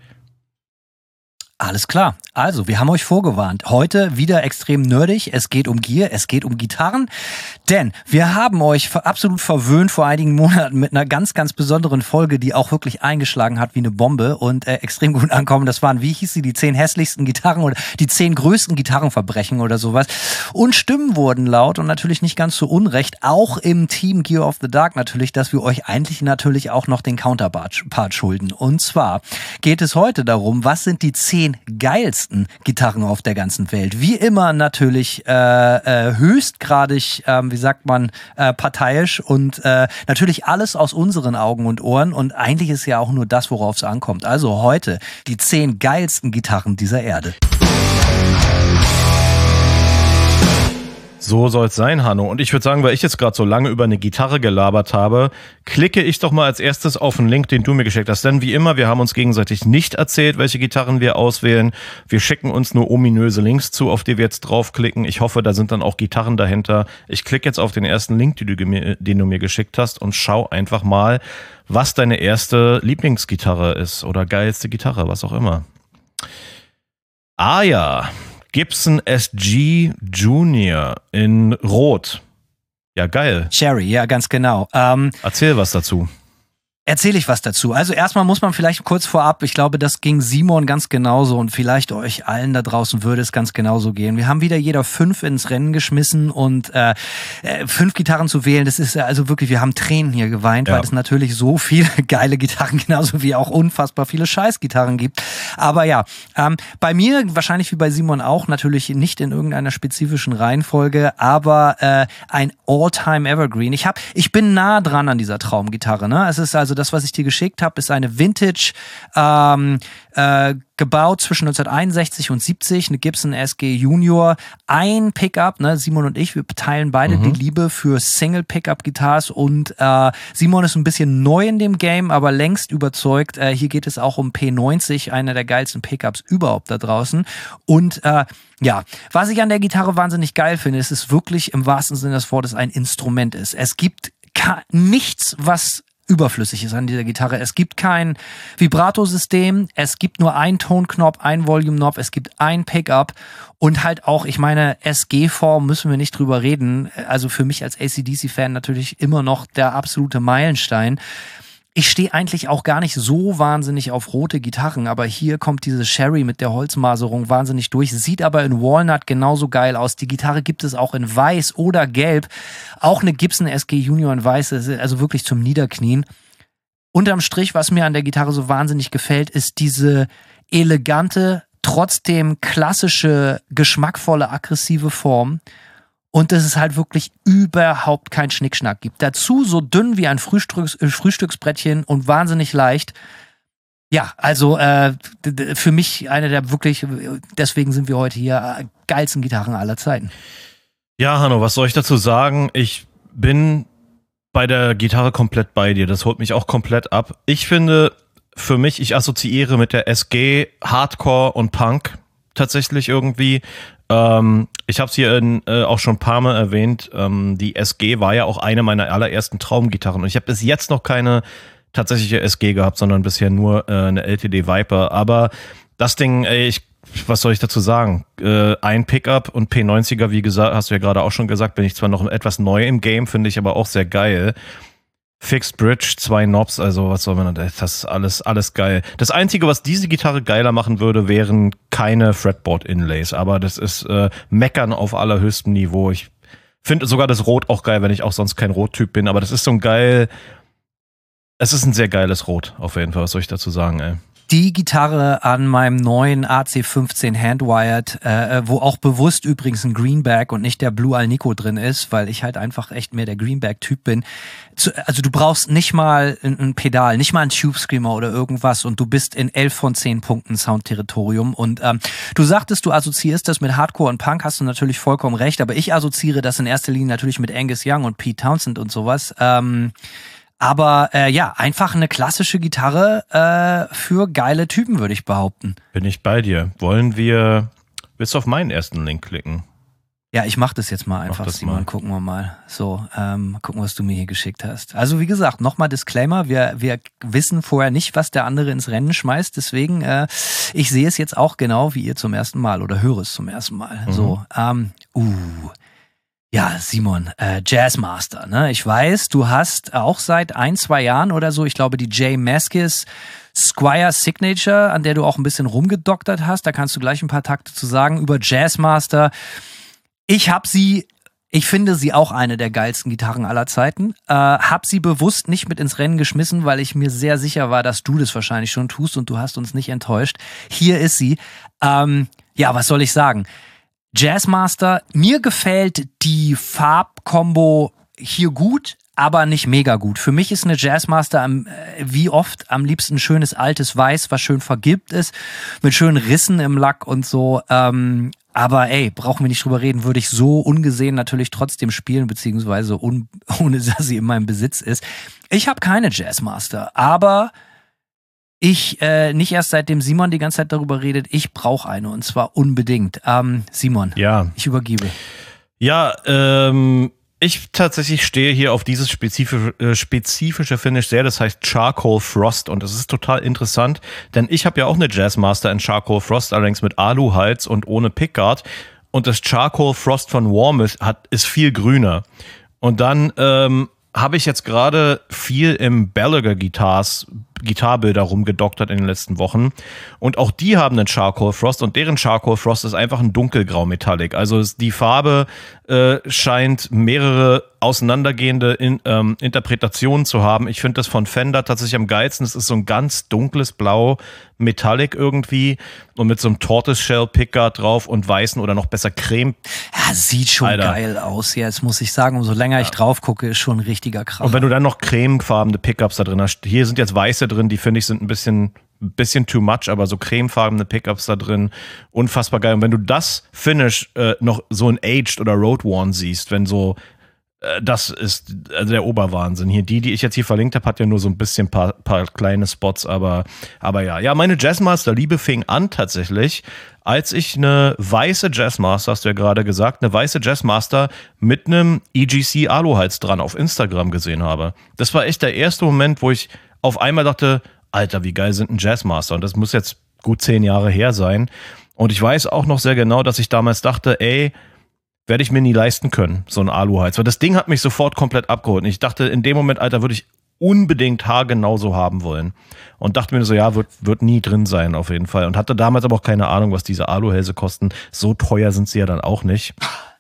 Alles klar. Also, wir haben euch vorgewarnt. Heute wieder extrem nerdig. Es geht um Gear, es geht um Gitarren. Denn wir haben euch absolut verwöhnt vor einigen Monaten mit einer ganz, ganz besonderen Folge, die auch wirklich eingeschlagen hat wie eine Bombe und extrem gut ankommen. Das waren, wie hieß sie, die 10 hässlichsten Gitarren oder die 10 größten Gitarrenverbrechen oder sowas. Und Stimmen wurden laut und natürlich nicht ganz zu Unrecht, auch im Team Gear of the Dark natürlich, dass wir euch eigentlich natürlich auch noch den Counterpart schulden. Und zwar geht es heute darum, was sind die 10 geilsten Gitarren auf der ganzen Welt. Wie immer natürlich höchstgradig, parteiisch und natürlich alles aus unseren Augen und Ohren und eigentlich ist ja auch nur das, worauf es ankommt. Also heute die 10 geilsten Gitarren dieser Erde. So soll's sein, Hanno. Und ich würde sagen, weil ich jetzt gerade so lange über eine Gitarre gelabert habe, klicke ich doch mal als erstes auf einen Link, den du mir geschickt hast. Denn wie immer, wir haben uns gegenseitig nicht erzählt, welche Gitarren wir auswählen. Wir schicken uns nur ominöse Links zu, auf die wir jetzt draufklicken. Ich hoffe, da sind dann auch Gitarren dahinter. Ich klicke jetzt auf den ersten Link, den du mir geschickt hast und schau einfach mal, was deine erste Lieblingsgitarre ist oder geilste Gitarre, was auch immer. Ah ja, Gibson SG Junior in Rot. Ja, geil. Sherry, ja, ganz genau. Erzähl was dazu. Erzähle ich was dazu. Also erstmal muss man vielleicht kurz vorab, ich glaube, das ging Simon ganz genauso und vielleicht euch allen da draußen würde es ganz genauso gehen. Wir haben wieder jeder 5 ins Rennen geschmissen und 5 Gitarren zu wählen, das ist also wirklich, wir haben Tränen hier geweint, weil es natürlich so viele geile Gitarren, genauso wie auch unfassbar viele Scheißgitarren gibt. Aber ja, bei mir, wahrscheinlich wie bei Simon auch, natürlich nicht in irgendeiner spezifischen Reihenfolge, aber ein All-Time-Evergreen. Ich bin nah dran an dieser Traumgitarre, ne? Es ist also das, was ich dir geschickt habe, ist eine Vintage, gebaut zwischen 1961 und 70, eine Gibson SG Junior, ein Pickup, ne, Simon und ich, wir teilen beide die Liebe für Single-Pickup-Guitars und Simon ist ein bisschen neu in dem Game, aber längst überzeugt, hier geht es auch um P90, einer der geilsten Pickups überhaupt da draußen und ja, was ich an der Gitarre wahnsinnig geil finde, ist es wirklich im wahrsten Sinne des Wortes ein Instrument ist. Es gibt nichts, was überflüssig ist an dieser Gitarre. Es gibt kein Vibrato-System, es gibt nur einen Tonknopf, einen Volume-Knob, es gibt ein Pickup und halt auch, ich meine, SG-Form müssen wir nicht drüber reden. Also für mich als AC/DC-Fan natürlich immer noch der absolute Meilenstein. Ich stehe eigentlich auch gar nicht so wahnsinnig auf rote Gitarren, aber hier kommt diese Sherry mit der Holzmaserung wahnsinnig durch. Sieht aber in Walnut genauso geil aus. Die Gitarre gibt es auch in Weiß oder Gelb. Auch eine Gibson SG Junior in Weiß, also wirklich zum Niederknien. Unterm Strich, was mir an der Gitarre so wahnsinnig gefällt, ist diese elegante, trotzdem klassische, geschmackvolle, aggressive Form. Und dass es halt wirklich überhaupt keinen Schnickschnack gibt. Dazu so dünn wie ein Frühstücksbrettchen und wahnsinnig leicht. Ja, also für mich eine der wirklich, deswegen sind wir heute hier, geilsten Gitarren aller Zeiten. Ja, Hanno, was soll ich dazu sagen? Ich bin bei der Gitarre komplett bei dir. Das holt mich auch komplett ab. Ich finde, für mich, ich assoziiere mit der SG Hardcore und Punk tatsächlich irgendwie. Ich habe es hier auch schon ein paar Mal erwähnt. Die SG war ja auch eine meiner allerersten Traumgitarren. Und ich habe bis jetzt noch keine tatsächliche SG gehabt, sondern bisher nur eine LTD Viper. Aber das Ding, was soll ich dazu sagen? Ein Pickup und P90er, wie gesagt, hast du ja gerade auch schon gesagt, bin ich zwar noch etwas neu im Game, finde ich aber auch sehr geil. Fixed Bridge, 2 Knobs, also was soll man da, das ist alles geil. Das Einzige, was diese Gitarre geiler machen würde, wären keine Fretboard-Inlays, aber das ist Meckern auf allerhöchstem Niveau. Ich finde sogar das Rot auch geil, wenn ich auch sonst kein Rottyp bin, aber das ist so es ist ein sehr geiles Rot, auf jeden Fall, was soll ich dazu sagen, ey. Die Gitarre an meinem neuen AC15 Handwired, wo auch bewusst übrigens ein Greenback und nicht der Blue Alnico drin ist, weil ich halt einfach echt mehr der Greenback-Typ bin. Also du brauchst nicht mal ein Pedal, nicht mal einen Tube Screamer oder irgendwas und du bist in 11 von 10 Punkten Soundterritorium. Und du sagtest, du assoziierst das mit Hardcore und Punk, hast du natürlich vollkommen recht, aber ich assoziiere das in erster Linie natürlich mit Angus Young und Pete Townsend und sowas. Aber ja, einfach eine klassische Gitarre für geile Typen, würde ich behaupten. Bin ich bei dir. Willst du auf meinen ersten Link klicken? Ja, ich mach das jetzt mal einfach, Simon. Gucken wir mal. So, gucken, was du mir hier geschickt hast. Also wie gesagt, nochmal Disclaimer, wir wissen vorher nicht, was der andere ins Rennen schmeißt. Deswegen, ich sehe es jetzt auch genau wie ihr zum ersten Mal oder höre es zum ersten Mal. So, ja, Simon, Jazzmaster, ne? Ich weiß, du hast auch seit 1-2 Jahren oder so, ich glaube, die J. Mascis Squier Signature, an der du auch ein bisschen rumgedoktert hast. Da kannst du gleich ein paar Takte zu sagen über Jazzmaster. Ich finde sie auch eine der geilsten Gitarren aller Zeiten. Hab sie bewusst nicht mit ins Rennen geschmissen, weil ich mir sehr sicher war, dass du das wahrscheinlich schon tust und du hast uns nicht enttäuscht. Hier ist sie. Ja, was soll ich sagen? Jazzmaster, mir gefällt die Farbkombo hier gut, aber nicht mega gut. Für mich ist eine Jazzmaster wie oft am liebsten schönes altes Weiß, was schön vergilbt ist, mit schönen Rissen im Lack und so. Aber ey, brauchen wir nicht drüber reden, würde ich so ungesehen natürlich trotzdem spielen, beziehungsweise ohne dass sie in meinem Besitz ist. Ich habe keine Jazzmaster, aber ich, nicht erst seitdem Simon die ganze Zeit darüber redet, ich brauche eine und zwar unbedingt. Simon, ja. Ich übergebe. Ja, ich tatsächlich stehe hier auf dieses spezifische Finish sehr, das heißt Charcoal Frost und das ist total interessant, denn ich habe ja auch eine Jazzmaster in Charcoal Frost, allerdings mit Aluhals und ohne Pickguard und das Charcoal Frost von Warmoth ist viel grüner. Und dann habe ich jetzt gerade viel im Gallagher Gitarbilder rumgedoktert in den letzten Wochen. Und auch die haben einen Charcoal Frost und deren Charcoal Frost ist einfach ein dunkelgrau Metallic. Also die Farbe scheint mehrere auseinandergehende Interpretationen zu haben. Ich finde das von Fender tatsächlich am geilsten. Es ist so ein ganz dunkles Blau Metallic irgendwie und mit so einem Tortoise-Shell Pickguard drauf und weißen oder noch besser Creme. Ja, sieht schon geil aus. Jetzt muss ich sagen, umso länger ich drauf gucke, ist schon ein richtiger Kracher. Und wenn du dann noch cremefarbene Pickups da drin hast, hier sind jetzt weiße drin, die finde ich sind ein bisschen too much, aber so cremefarbene Pickups da drin, unfassbar geil. Und wenn du das Finish noch so in Aged oder Road Worn siehst, wenn so, das ist der Oberwahnsinn. Hier, die ich jetzt hier verlinkt habe, hat ja nur so ein bisschen paar kleine Spots, aber ja. Ja, meine Jazzmaster-Liebe fing an tatsächlich, als ich eine weiße Jazzmaster, hast du ja gerade gesagt, eine weiße Jazzmaster mit einem EGC Aluhals dran auf Instagram gesehen habe. Das war echt der erste Moment, wo ich auf einmal dachte, Alter, wie geil sind ein Jazzmaster? Und das muss jetzt gut 10 Jahre her sein. Und ich weiß auch noch sehr genau, dass ich damals dachte, ey, werde ich mir nie leisten können, so ein Aluhals. Weil das Ding hat mich sofort komplett abgeholt. Und ich dachte, in dem Moment, Alter, würde ich unbedingt haargenau so haben wollen. Und dachte mir so, ja, wird nie drin sein auf jeden Fall. Und hatte damals aber auch keine Ahnung, was diese Aluhälse kosten. So teuer sind sie ja dann auch nicht.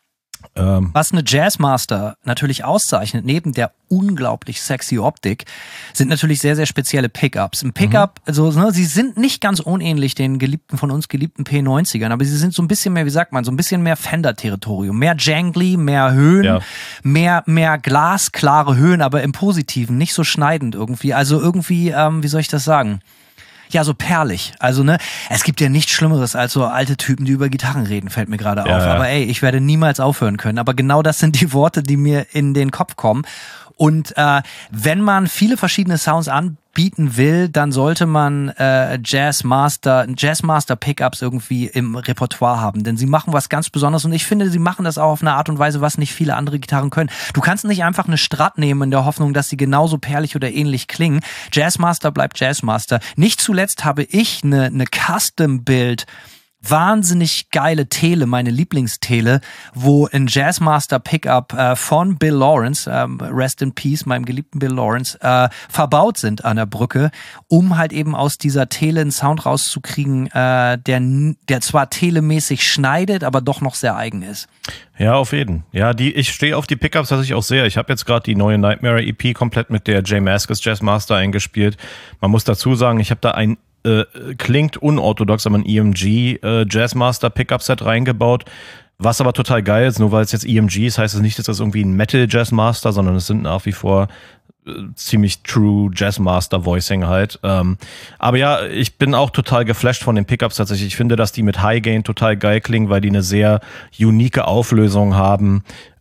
Was eine Jazzmaster natürlich auszeichnet, neben der unglaublich sexy Optik, sind natürlich sehr, sehr spezielle Pickups. Ein Pickup, also sie sind nicht ganz unähnlich den von uns geliebten P90ern, aber sie sind so ein bisschen mehr, wie sagt man, so ein bisschen mehr Fender-Territorium. Mehr jangly, mehr Höhen, mehr glasklare Höhen, aber im Positiven, nicht so schneidend irgendwie. Also irgendwie, wie soll ich das sagen? Ja, so perlig. Also, es gibt ja nichts Schlimmeres als so alte Typen, die über Gitarren reden, fällt mir gerade auf. Ja. Aber ey, ich werde niemals aufhören können. Aber genau das sind die Worte, die mir in den Kopf kommen. Und wenn man viele verschiedene Sounds anbieten will, dann sollte man Jazzmaster Pickups irgendwie im Repertoire haben, denn sie machen was ganz Besonderes und ich finde, sie machen das auch auf eine Art und Weise, was nicht viele andere Gitarren können. Du kannst nicht einfach eine Strat nehmen in der Hoffnung, dass sie genauso perlig oder ähnlich klingen. Jazzmaster bleibt Jazzmaster. Nicht zuletzt habe ich eine Custom-Build wahnsinnig geile Tele, meine Lieblingstele, wo ein Jazzmaster Pickup von Bill Lawrence, Rest in Peace, meinem geliebten Bill Lawrence, verbaut sind an der Brücke, um halt eben aus dieser Tele einen Sound rauszukriegen, der zwar telemäßig schneidet, aber doch noch sehr eigen ist. Ja, auf jeden. Ja, ich stehe auf die Pickups tatsächlich auch sehr. Ich habe jetzt gerade die neue Nightmare EP komplett mit der J Mascis Jazzmaster eingespielt. Man muss dazu sagen, ich habe da ein klingt unorthodox, aber ein EMG Jazzmaster Pickup Set reingebaut, was aber total geil ist, nur weil es jetzt EMG ist, heißt es nicht, dass das irgendwie ein Metal Jazzmaster, sondern es sind nach wie vor ziemlich true Jazzmaster Voicing halt. Aber ja, ich bin auch total geflasht von den Pickups tatsächlich. Ich finde, dass die mit High Gain total geil klingen, weil die eine sehr unique Auflösung haben.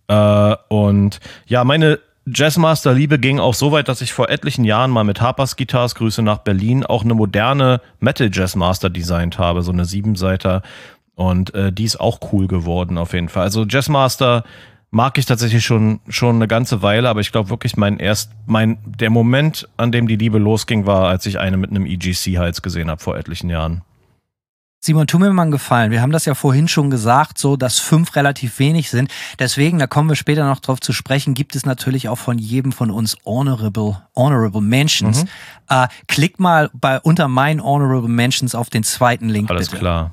Und ja, meine Jazzmaster-Liebe ging auch so weit, dass ich vor etlichen Jahren mal mit Harpers Guitars, Grüße nach Berlin, auch eine moderne Metal-Jazzmaster designt habe, so eine 7-Seiter. Und die ist auch cool geworden auf jeden Fall. Also Jazzmaster mag ich tatsächlich schon eine ganze Weile, aber ich glaube wirklich der Moment, an dem die Liebe losging, war, als ich eine mit einem EGC-Hals gesehen habe vor etlichen Jahren. Simon, tu mir mal einen Gefallen. Wir haben das ja vorhin schon gesagt, so, dass 5 relativ wenig sind. Deswegen, da kommen wir später noch drauf zu sprechen, gibt es natürlich auch von jedem von uns Honorable Mentions. Klick mal unter meinen Honorable Mentions auf den zweiten Link, Alles bitte. Klar.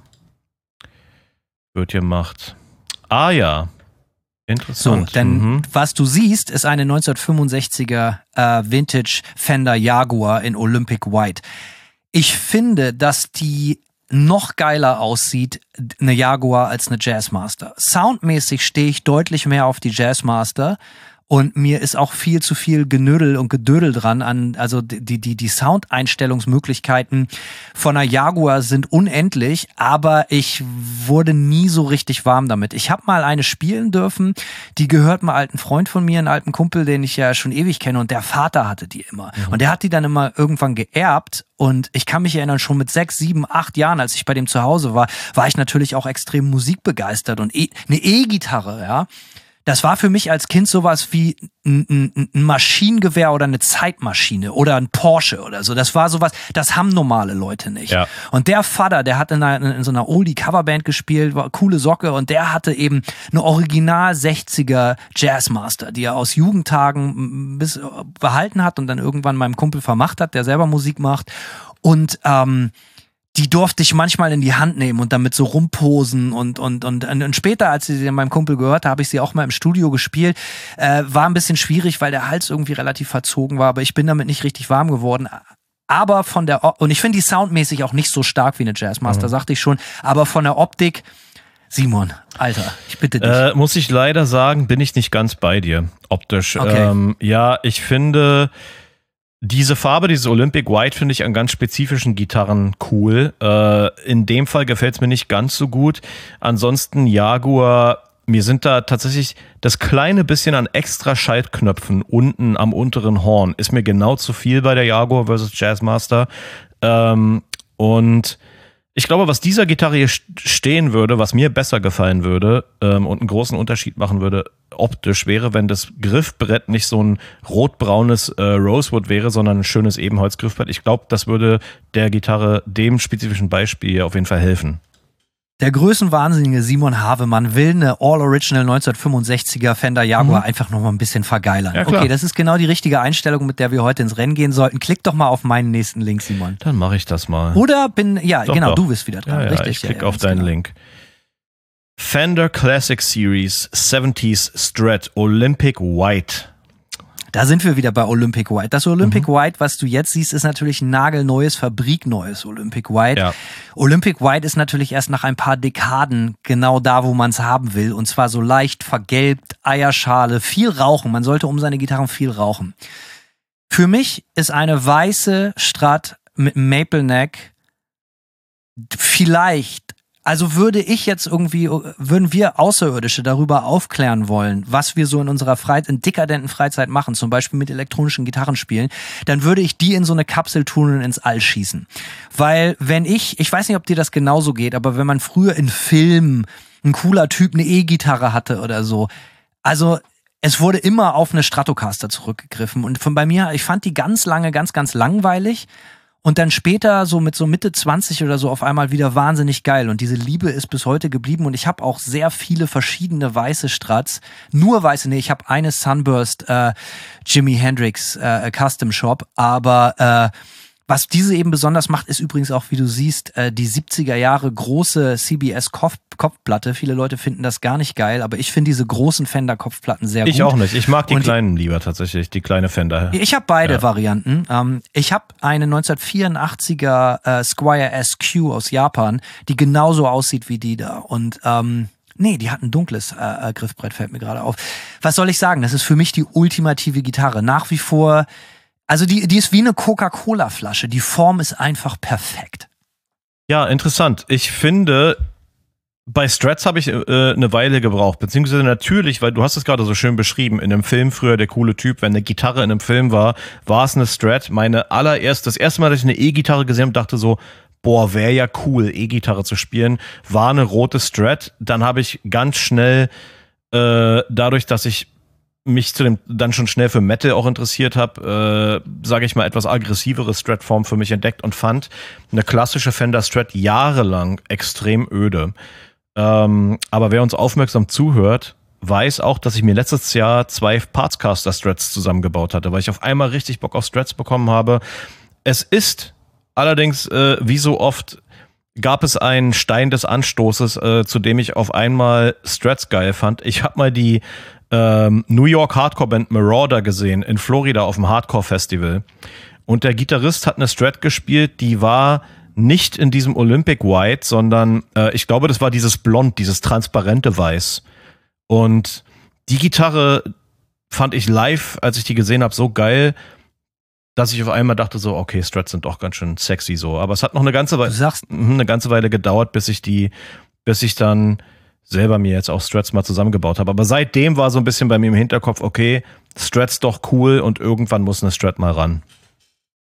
Wird gemacht. Ah ja. Interessant. So, denn was du siehst, ist eine 1965er Vintage Fender Jaguar in Olympic White. Ich finde, dass die noch geiler aussieht, eine Jaguar als eine Jazzmaster. Soundmäßig stehe ich deutlich mehr auf die Jazzmaster und mir ist auch viel zu viel Genödel und Gedödel dran also die Soundeinstellungsmöglichkeiten von einer Jaguar sind unendlich, aber ich wurde nie so richtig warm damit. Ich habe mal eine spielen dürfen, die gehört einem alten Freund von mir, einen alten Kumpel, den ich ja schon ewig kenne und der Vater hatte die immer. Und der hat die dann immer irgendwann geerbt und ich kann mich erinnern, schon mit 6, 7, 8 Jahren, als ich bei dem zu Hause war ich natürlich auch extrem musikbegeistert und eine E-Gitarre, ja. Das war für mich als Kind sowas wie ein Maschinengewehr oder eine Zeitmaschine oder ein Porsche oder so. Das war sowas, das haben normale Leute nicht. Ja. Und der Vater, der hat in so einer Oldie-Coverband gespielt, war coole Socke, und der hatte eben eine Original 60er Jazzmaster, die er aus Jugendtagen bis behalten hat und dann irgendwann meinem Kumpel vermacht hat, der selber Musik macht. Und die durfte ich manchmal in die Hand nehmen und damit so rumposen und später, als ich sie meinem Kumpel gehört habe, habe ich sie auch mal im Studio gespielt. War ein bisschen schwierig, weil der Hals irgendwie relativ verzogen war, aber ich bin damit nicht richtig warm geworden. Aber und ich finde die soundmäßig auch nicht so stark wie eine Jazzmaster, sagte ich schon, aber von der Optik, Simon, Alter, ich bitte dich. Muss ich leider sagen, bin ich nicht ganz bei dir, optisch. Okay. Ja, ich finde diese Farbe, dieses Olympic White, finde ich an ganz spezifischen Gitarren cool. In dem Fall gefällt es mir nicht ganz so gut. Ansonsten Jaguar, mir sind da tatsächlich das kleine bisschen an extra Schaltknöpfen unten am unteren Horn ist mir genau zu viel bei der Jaguar versus Jazzmaster. Und ich glaube, was dieser Gitarre hier stehen würde, was mir besser gefallen würde und einen großen Unterschied machen würde, optisch wäre, wenn das Griffbrett nicht so ein rotbraunes Rosewood wäre, sondern ein schönes Ebenholz-Griffbrett. Ich glaube, das würde der Gitarre, dem spezifischen Beispiel auf jeden Fall helfen. Der größenwahnsinnige Simon Havemann will eine All-Original 1965er Fender Jaguar einfach noch mal ein bisschen vergeilern. Ja, klar. Okay, das ist genau die richtige Einstellung, mit der wir heute ins Rennen gehen sollten. Klick doch mal auf meinen nächsten Link, Simon. Dann mache ich das mal. Oder Doch. du bist wieder dran. Ja, Richtig. ich klick auf deinen Link. Fender Classic Series 70s Strat Olympic White. Da sind wir wieder bei Olympic White. Das Olympic White, was du jetzt siehst, ist natürlich ein nagelneues, fabrikneues Olympic White. Ja. Olympic White ist natürlich erst nach ein paar Dekaden genau da, wo man es haben will. Und zwar so leicht vergilbt, Eierschale, viel rauchen. Man sollte um seine Gitarren viel rauchen. Für mich ist eine weiße Strat mit Maple Neck vielleicht, also würden wir Außerirdische darüber aufklären wollen, was wir so in unserer in dekadenten Freizeit machen, zum Beispiel mit elektronischen Gitarren spielen, dann würde ich die in so eine Kapsel tun und ins All schießen. Weil ich weiß nicht, ob dir das genauso geht, aber wenn man früher in Filmen ein cooler Typ eine E-Gitarre hatte oder so, also es wurde immer auf eine Stratocaster zurückgegriffen und bei mir, ich fand die ganz lange ganz, ganz langweilig. Und dann später, so mit so Mitte 20 oder so, auf einmal wieder wahnsinnig geil. Und diese Liebe ist bis heute geblieben. Und ich habe auch sehr viele verschiedene weiße Strats. Nur weiße, ich habe eine Sunburst Jimi Hendrix Custom Shop. Aber was diese eben besonders macht, ist übrigens auch, wie du siehst, die 70er Jahre große CBS Kopfplatte. Viele Leute finden das gar nicht geil, aber ich finde diese großen Fender Kopfplatten sehr gut. Ich auch nicht. Ich mag die kleinen lieber tatsächlich, die kleine Fender. Ich habe beide Varianten. Ich habe eine 1984er Squier SQ aus Japan, die genauso aussieht wie die da. Und die hat ein dunkles Griffbrett, fällt mir gerade auf. Was soll ich sagen? Das ist für mich die ultimative Gitarre. Nach wie vor, also die ist wie eine Coca-Cola-Flasche. Die Form ist einfach perfekt. Ja, interessant. Ich finde, bei Strats habe ich eine Weile gebraucht, beziehungsweise natürlich, weil du hast es gerade so schön beschrieben, in einem Film früher der coole Typ, wenn eine Gitarre in einem Film war es eine Strat. Das erste Mal, dass ich eine E-Gitarre gesehen habe, dachte so, boah, wäre ja cool, E-Gitarre zu spielen, war eine rote Strat. Dann habe ich ganz schnell, dadurch, dass ich mich dann schon schnell für Metal auch interessiert habe, sage ich mal, etwas aggressivere Strat-Form für mich entdeckt und fand eine klassische Fender Strat jahrelang extrem öde. Aber wer uns aufmerksam zuhört, weiß auch, dass ich mir letztes Jahr 2 Partscaster Strats zusammengebaut hatte, weil ich auf einmal richtig Bock auf Strats bekommen habe. Es ist allerdings, wie so oft, gab es einen Stein des Anstoßes, zu dem ich auf einmal Strats geil fand. Ich habe mal die New York Hardcore-Band Marauder gesehen, in Florida auf dem Hardcore-Festival. Und der Gitarrist hat eine Strat gespielt, die war nicht in diesem Olympic White, sondern ich glaube, das war dieses Blond, dieses transparente Weiß. Und die Gitarre fand ich live, als ich die gesehen habe, so geil, dass ich auf einmal dachte so, okay, Strats sind doch ganz schön sexy so. Aber es hat noch eine ganze Weile gedauert, bis ich dann selber mir jetzt auch Strats mal zusammengebaut habe. Aber seitdem war so ein bisschen bei mir im Hinterkopf, okay, Strats doch cool und irgendwann muss eine Strat mal ran.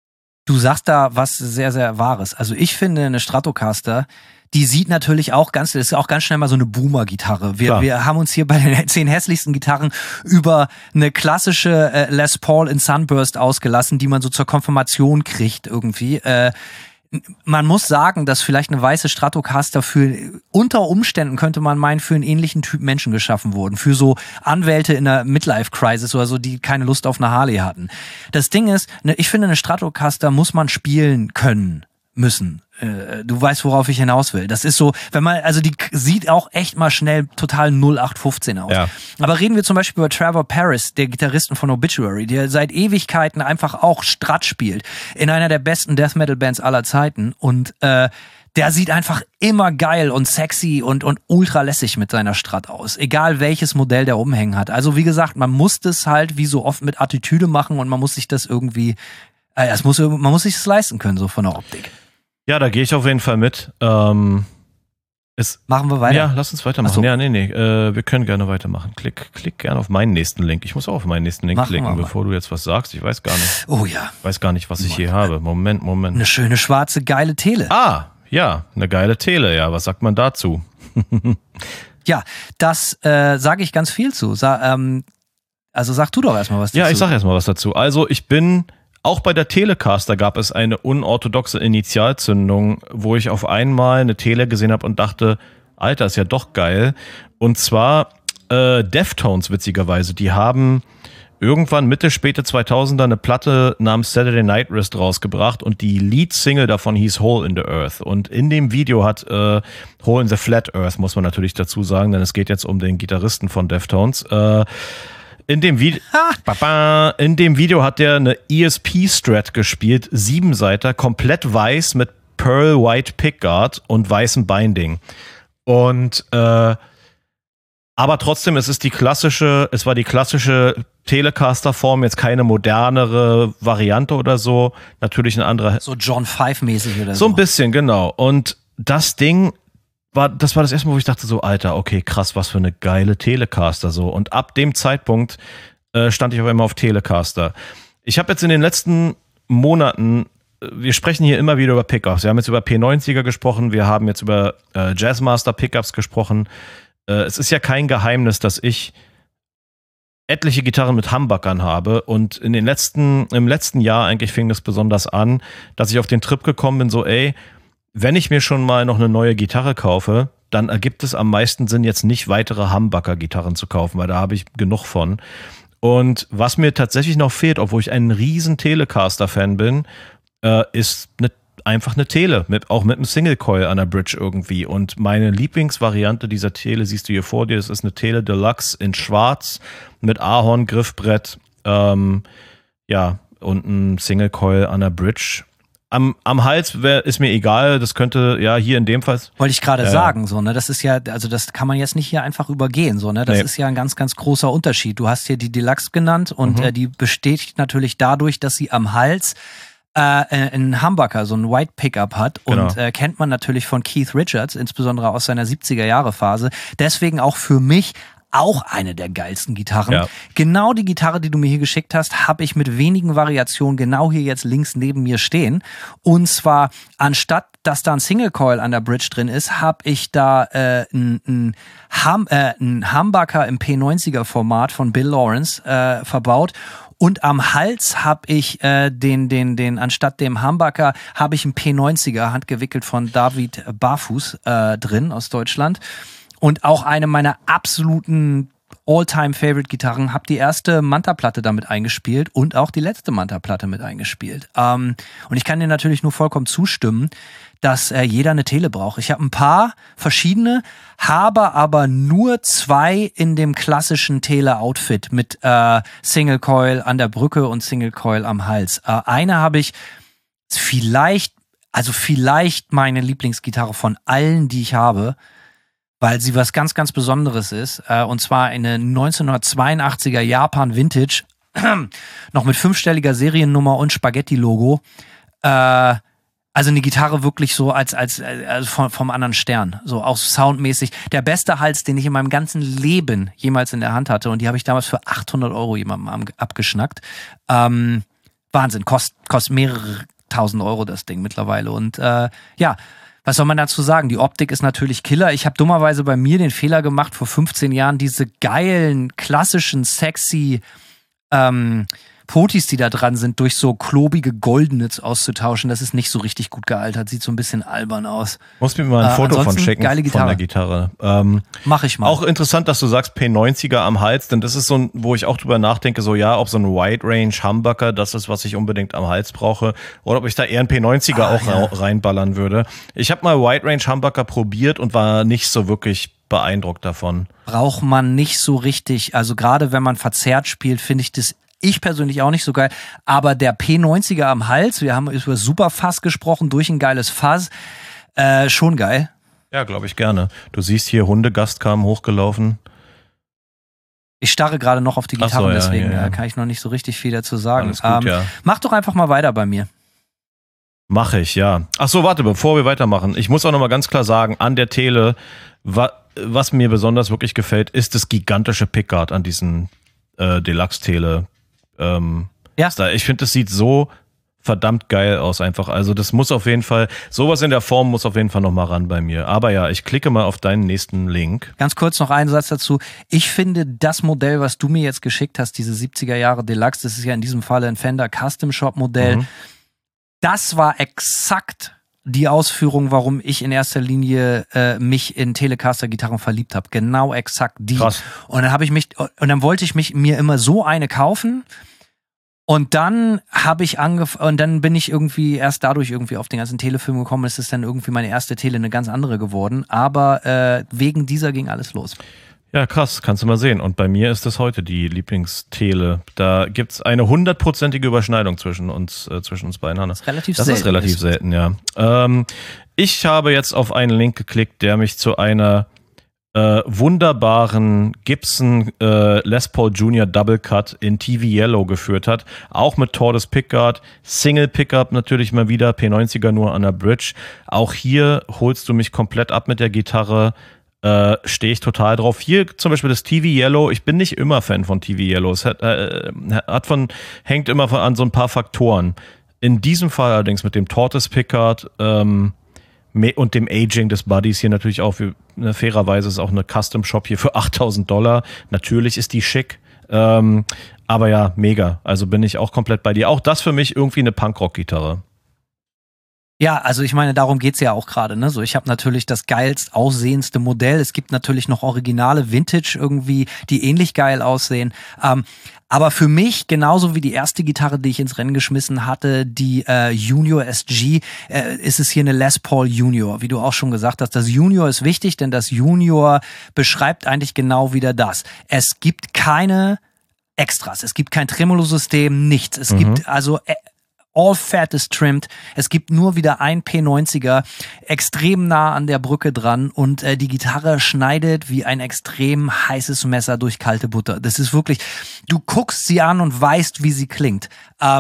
Du sagst da was sehr, sehr Wahres. Also ich finde, eine Stratocaster, die sieht natürlich auch das ist auch ganz schnell mal so eine Boomer-Gitarre. Wir haben uns hier bei den 10 hässlichsten Gitarren über eine klassische Les Paul in Sunburst ausgelassen, die man so zur Konfirmation kriegt irgendwie. Man muss sagen, dass vielleicht eine weiße Stratocaster unter Umständen könnte man meinen, für einen ähnlichen Typ Menschen geschaffen wurden. Für so Anwälte in einer Midlife-Crisis oder so, die keine Lust auf eine Harley hatten. Das Ding ist, ich finde, eine Stratocaster muss man spielen können müssen. Du weißt, worauf ich hinaus will. Das ist so, die sieht auch echt mal schnell total 0815 aus. Ja. Aber reden wir zum Beispiel über Trevor Paris, der Gitarristen von Obituary, der seit Ewigkeiten einfach auch Strat spielt. In einer der besten Death-Metal-Bands aller Zeiten. Und der sieht einfach immer geil und sexy und ultra lässig mit seiner Strat aus. Egal welches Modell der umhängen hat. Also wie gesagt, man muss das halt wie so oft mit Attitüde machen und man muss sich das irgendwie, man muss sich das leisten können, so von der Optik. Ja, da gehe ich auf jeden Fall mit. Machen wir weiter? Ja, lass uns weitermachen. So. Ja, nee. Wir können gerne weitermachen. Klick gerne auf meinen nächsten Link. Ich muss auch auf meinen nächsten Link klicken, bevor du jetzt was sagst. Ich weiß gar nicht. Oh ja. Ich weiß gar nicht, was ich hier habe. Moment. Eine schöne, schwarze, geile Tele. Ah, ja, eine geile Tele. Ja, was sagt man dazu? Ja, das sage ich ganz viel zu. Also sag du doch erstmal was dazu. Ja, ich sag erstmal was dazu. Also auch bei der Telecaster gab es eine unorthodoxe Initialzündung, wo ich auf einmal eine Tele gesehen habe und dachte, Alter, ist ja doch geil. Und zwar Deftones, witzigerweise. Die haben irgendwann Mitte, späte 2000er eine Platte namens Saturday Night Wrist rausgebracht und die Lead-Single davon hieß Hole in the Earth. Und in dem Video hat Hole in the Flat Earth, muss man natürlich dazu sagen, denn es geht jetzt um den Gitarristen von Deftones, In dem Video hat der eine ESP-Strat gespielt, 7-Seiter, komplett weiß mit Pearl White Pickguard und weißem Binding. Und aber trotzdem, es war die klassische Telecaster-Form, jetzt keine modernere Variante oder so. Natürlich ein anderer. So John Five-mäßig oder so. So ein bisschen, genau. Und das Ding das war das erste Mal, wo ich dachte so, Alter, okay, krass, was für eine geile Telecaster so. Und ab dem Zeitpunkt stand ich auf einmal auf Telecaster. Ich habe jetzt in den letzten Monaten, wir sprechen hier immer wieder über Pickups. Wir haben jetzt über P90er gesprochen, wir haben jetzt über Jazzmaster Pickups gesprochen. Es ist ja kein Geheimnis, dass ich etliche Gitarren mit Humbuckern habe und im letzten Jahr eigentlich fing das besonders an, dass ich auf den Trip gekommen bin, so wenn ich mir schon mal noch eine neue Gitarre kaufe, dann ergibt es am meisten Sinn, jetzt nicht weitere Humbucker-Gitarren zu kaufen, weil da habe ich genug von. Und was mir tatsächlich noch fehlt, obwohl ich ein riesen Telecaster-Fan bin, ist einfach eine Tele, auch mit einem Single-Coil an der Bridge irgendwie. Und meine Lieblingsvariante dieser Tele, siehst du hier vor dir, das ist eine Tele Deluxe in schwarz mit Ahorn-Griffbrett, und ein Single-Coil an der Bridge. Am Hals ist mir egal, das könnte, ja, hier in dem Fall. Wollte ich gerade sagen, so, ne, das ist ja, also das kann man jetzt nicht hier einfach übergehen, so, ne, das ist ja ein ganz, ganz großer Unterschied. Du hast hier die Deluxe genannt und die besteht natürlich dadurch, dass sie am Hals einen Humbucker, so ein White Pickup hat und kennt man natürlich von Keith Richards, insbesondere aus seiner 70er-Jahre-Phase. Deswegen auch für mich auch eine der geilsten Gitarren. Ja. Genau die Gitarre, die du mir hier geschickt hast, habe ich mit wenigen Variationen genau hier jetzt links neben mir stehen. Und zwar, anstatt dass da ein Single Coil an der Bridge drin ist, habe ich da einen Humbucker im P90er-Format von Bill Lawrence verbaut. Und am Hals habe ich anstatt dem Humbucker habe ich einen P90er handgewickelt von David Barfuß drin aus Deutschland. Und auch eine meiner absoluten All-Time-Favorite-Gitarren. Habe die erste Manta-Platte damit eingespielt und auch die letzte Manta-Platte mit eingespielt. Und ich kann dir natürlich nur vollkommen zustimmen, dass jeder eine Tele braucht. Ich habe ein paar verschiedene, habe aber nur 2 in dem klassischen Tele-Outfit mit Single-Coil an der Brücke und Single-Coil am Hals. Eine habe ich vielleicht meine Lieblingsgitarre von allen, die ich habe, weil sie was ganz, ganz Besonderes ist. Und zwar eine 1982er Japan Vintage, noch mit 5-stelliger Seriennummer und Spaghetti-Logo. Also eine Gitarre wirklich so als vom anderen Stern. So auch soundmäßig. Der beste Hals, den ich in meinem ganzen Leben jemals in der Hand hatte. Und die habe ich damals für 800 € jemandem abgeschnackt. Wahnsinn, kostet mehrere 1.000 Euro das Ding mittlerweile. Und was soll man dazu sagen? Die Optik ist natürlich Killer. Ich habe dummerweise bei mir den Fehler gemacht, vor 15 Jahren diese geilen, klassischen, sexy Potis, die da dran sind, durch so klobige Goldnits auszutauschen. Das ist nicht so richtig gut gealtert. Sieht so ein bisschen albern aus. Muss mir mal ein Foto von schicken von der Gitarre. Mach ich mal. Auch interessant, dass du sagst P90er am Hals, denn das ist so ein, wo ich auch drüber nachdenke, so ja, ob so ein Wide Range Humbucker das ist, was ich unbedingt am Hals brauche, oder ob ich da eher einen P90er reinballern würde. Ich habe mal Wide Range Humbucker probiert und war nicht so wirklich beeindruckt davon. Braucht man nicht so richtig. Also gerade wenn man verzerrt spielt, finde ich persönlich auch nicht so geil, aber der P90er am Hals, wir haben über Superfass gesprochen, durch ein geiles Fass, schon geil. Ja, glaube ich gerne. Du siehst hier, Hundegast kam hochgelaufen. Ich starre gerade noch auf die Gitarre, deswegen kann ich noch nicht so richtig viel dazu sagen. Alles gut, Mach doch einfach mal weiter bei mir. Mache ich, ja. Ach so, warte, bevor wir weitermachen. Ich muss auch noch mal ganz klar sagen, an der Tele, was mir besonders wirklich gefällt, ist das gigantische Pickguard an diesen Deluxe-Tele. Ich finde, das sieht so verdammt geil aus einfach. Also das muss auf jeden Fall, sowas in der Form muss auf jeden Fall noch mal ran bei mir. Aber ja, ich klicke mal auf deinen nächsten Link. Ganz kurz noch einen Satz dazu. Ich finde das Modell, was du mir jetzt geschickt hast, diese 70er Jahre Deluxe, das ist ja in diesem Fall ein Fender Custom Shop Modell. Das war exakt die Ausführung, warum ich in erster Linie mich in Telecaster-Gitarren verliebt habe. Genau exakt die. Krass. Und dann wollte ich mir immer so eine kaufen. Und dann bin ich irgendwie erst dadurch irgendwie auf den ganzen Telefilm gekommen. Es ist dann irgendwie meine erste Tele eine ganz andere geworden. Aber wegen dieser ging alles los. Ja, krass, kannst du mal sehen. Und bei mir ist das heute die Lieblingstele. Da gibt's eine 100%ige Überschneidung zwischen uns beiden, Hanna. Das ist relativ selten. Das ist relativ selten, ja. Ich habe jetzt auf einen Link geklickt, der mich zu einer wunderbaren Gibson Les Paul Jr. Double Cut in TV Yellow geführt hat. Auch mit Tortoise Pickguard, Single Pickup natürlich mal wieder, P90er nur an der Bridge. Auch hier holst du mich komplett ab mit der Gitarre. Stehe ich total drauf. Hier zum Beispiel das TV Yellow. Ich bin nicht immer Fan von TV Yellow. Es hängt immer an so ein paar Faktoren. In diesem Fall allerdings mit dem Tortoise Pickguard und dem Aging des Buddies hier natürlich auch, fairerweise ist auch eine Custom Shop hier für $8.000. Natürlich ist die schick. Aber ja, mega. Also bin ich auch komplett bei dir. Auch das für mich irgendwie eine Punkrock-Gitarre. Ja, also ich meine, darum geht's ja auch gerade, ne? So, ich habe natürlich das geilst aussehendste Modell. Es gibt natürlich noch originale Vintage irgendwie, die ähnlich geil aussehen. Aber für mich, genauso wie die erste Gitarre, die ich ins Rennen geschmissen hatte, die Junior SG, ist es hier eine Les Paul Junior. Wie du auch schon gesagt hast, das Junior ist wichtig, denn das Junior beschreibt eigentlich genau wieder das. Es gibt keine Extras, es gibt kein Tremolo-System, nichts. Es gibt also all fat is trimmed. Es gibt nur wieder ein P90er, extrem nah an der Brücke dran und die Gitarre schneidet wie ein extrem heißes Messer durch kalte Butter. Das ist wirklich, du guckst sie an und weißt, wie sie klingt.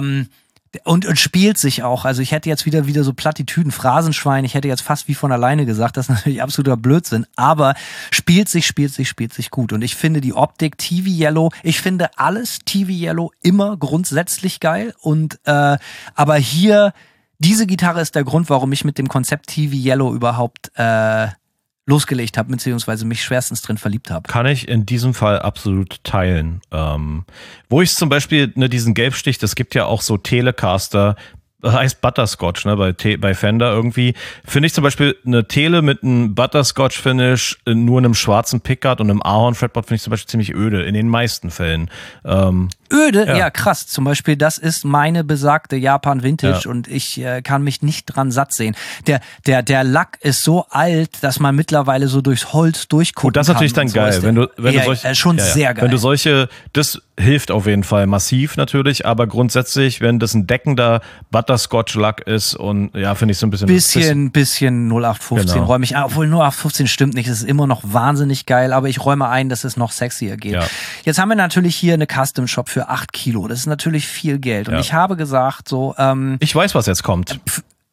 Und spielt sich auch. Also ich hätte jetzt wieder so Plattitüden, Phrasenschwein. Ich hätte jetzt fast wie von alleine gesagt, das ist natürlich absoluter Blödsinn. Aber spielt sich gut. Und ich finde die Optik TV Yellow, ich finde alles TV Yellow immer grundsätzlich geil. Und aber hier, diese Gitarre ist der Grund, warum ich mit dem Konzept TV Yellow überhaupt losgelegt habe, beziehungsweise mich schwerstens drin verliebt habe. Kann ich in diesem Fall absolut teilen. Wo ich zum Beispiel diesen Gelbstich, das gibt ja auch so Telecaster, heißt Butterscotch, ne, bei Fender irgendwie. Finde ich zum Beispiel eine Tele mit einem Butterscotch-Finish, nur einem schwarzen Pickguard und einem Ahorn-Fretboard finde ich zum Beispiel ziemlich öde, in den meisten Fällen. Öde? Ja, krass. Zum Beispiel, das ist meine besagte Japan Vintage und ich kann mich nicht dran satt sehen. Der Lack ist so alt, dass man mittlerweile so durchs Holz durchgucken kann. Und das ist natürlich dann geil. Wenn du solche, schon sehr geil. Wenn du solche, das hilft auf jeden Fall massiv natürlich, aber grundsätzlich, wenn das ein deckender Butterscotch-Lack ist und ja, finde ich so ein bisschen 0815 räume ich ein, obwohl 0815 stimmt nicht, es ist immer noch wahnsinnig geil, aber ich räume ein, dass es noch sexier geht. Ja. Jetzt haben wir natürlich hier eine Custom Shop für 8 Kilo. Das ist natürlich viel Geld. Und ich habe gesagt, so. Ich weiß, was jetzt kommt.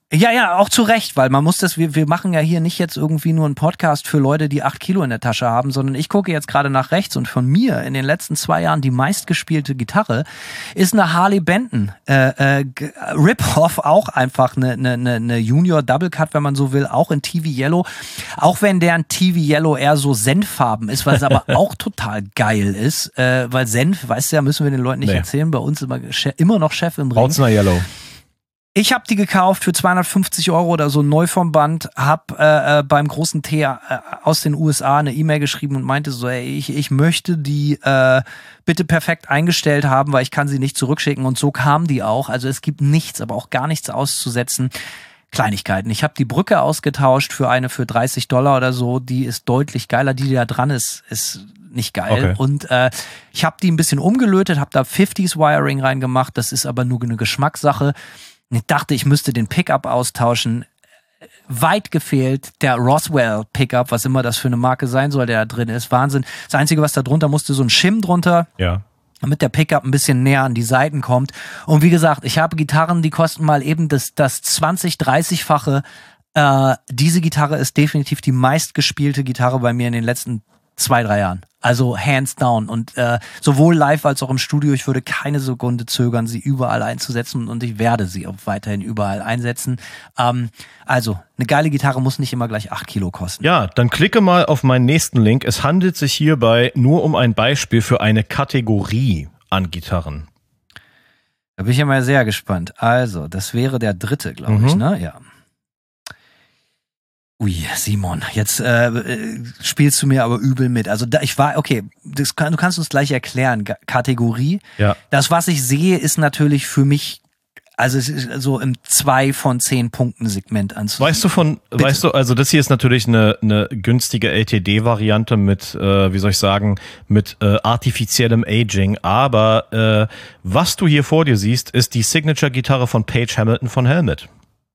Ja, auch zu Recht, weil man muss wir machen ja hier nicht jetzt irgendwie nur einen Podcast für Leute, die 8 Kilo in der Tasche haben, sondern ich gucke jetzt gerade nach rechts und von mir in den letzten 2 Jahren die meistgespielte Gitarre ist eine Harley Benton. Rip-Off, auch einfach eine Junior Double Cut, wenn man so will, auch in TV Yellow. Auch wenn deren TV Yellow eher so Senffarben ist, was aber auch total geil ist, weil Senf, weißt du ja, müssen wir den Leuten nicht erzählen, bei uns immer noch Chef im Ring. Rautzner Yellow. Ich habe die gekauft für 250 € oder so neu vom Band, hab beim großen T aus den USA eine E-Mail geschrieben und meinte so, ey, ich möchte die bitte perfekt eingestellt haben, weil ich kann sie nicht zurückschicken, und so kam die auch. Also es gibt nichts, aber auch gar nichts auszusetzen. Kleinigkeiten. Ich habe die Brücke ausgetauscht für eine für $30 oder so, die ist deutlich geiler, die da dran ist nicht geil. Okay. Und ich habe die ein bisschen umgelötet, habe da 50s Wiring reingemacht, das ist aber nur eine Geschmackssache. Ich dachte, ich müsste den Pickup austauschen. Weit gefehlt, der Roswell Pickup, was immer das für eine Marke sein soll, der da drin ist. Wahnsinn. Das Einzige, was da drunter musste, so ein Shim drunter. Ja. Damit der Pickup ein bisschen näher an die Seiten kommt. Und wie gesagt, ich habe Gitarren, die kosten mal eben das 20-30-fache. Diese Gitarre ist definitiv die meistgespielte Gitarre bei mir in den letzten 2-3 Jahren. Also hands down. Und sowohl live als auch im Studio, ich würde keine Sekunde zögern, sie überall einzusetzen, und ich werde sie auch weiterhin überall einsetzen. Also, eine geile Gitarre muss nicht immer gleich 8 Kilo kosten. Ja, dann klicke mal auf meinen nächsten Link. Es handelt sich hierbei nur um ein Beispiel für eine Kategorie an Gitarren. Da bin ich ja mal sehr gespannt. Also, das wäre der 3., glaube ich, ne? Ja. Ui, Simon, jetzt spielst du mir aber übel mit. Also du kannst uns gleich erklären. Kategorie. Ja. Das, was ich sehe, ist natürlich für mich, also es ist so im 2 von 10 Punkten Segment anzusehen. Weißt du, also das hier ist natürlich eine günstige LTD-Variante mit, mit artifiziellem Aging, aber was du hier vor dir siehst, ist die Signature-Gitarre von Page Hamilton von Helmet.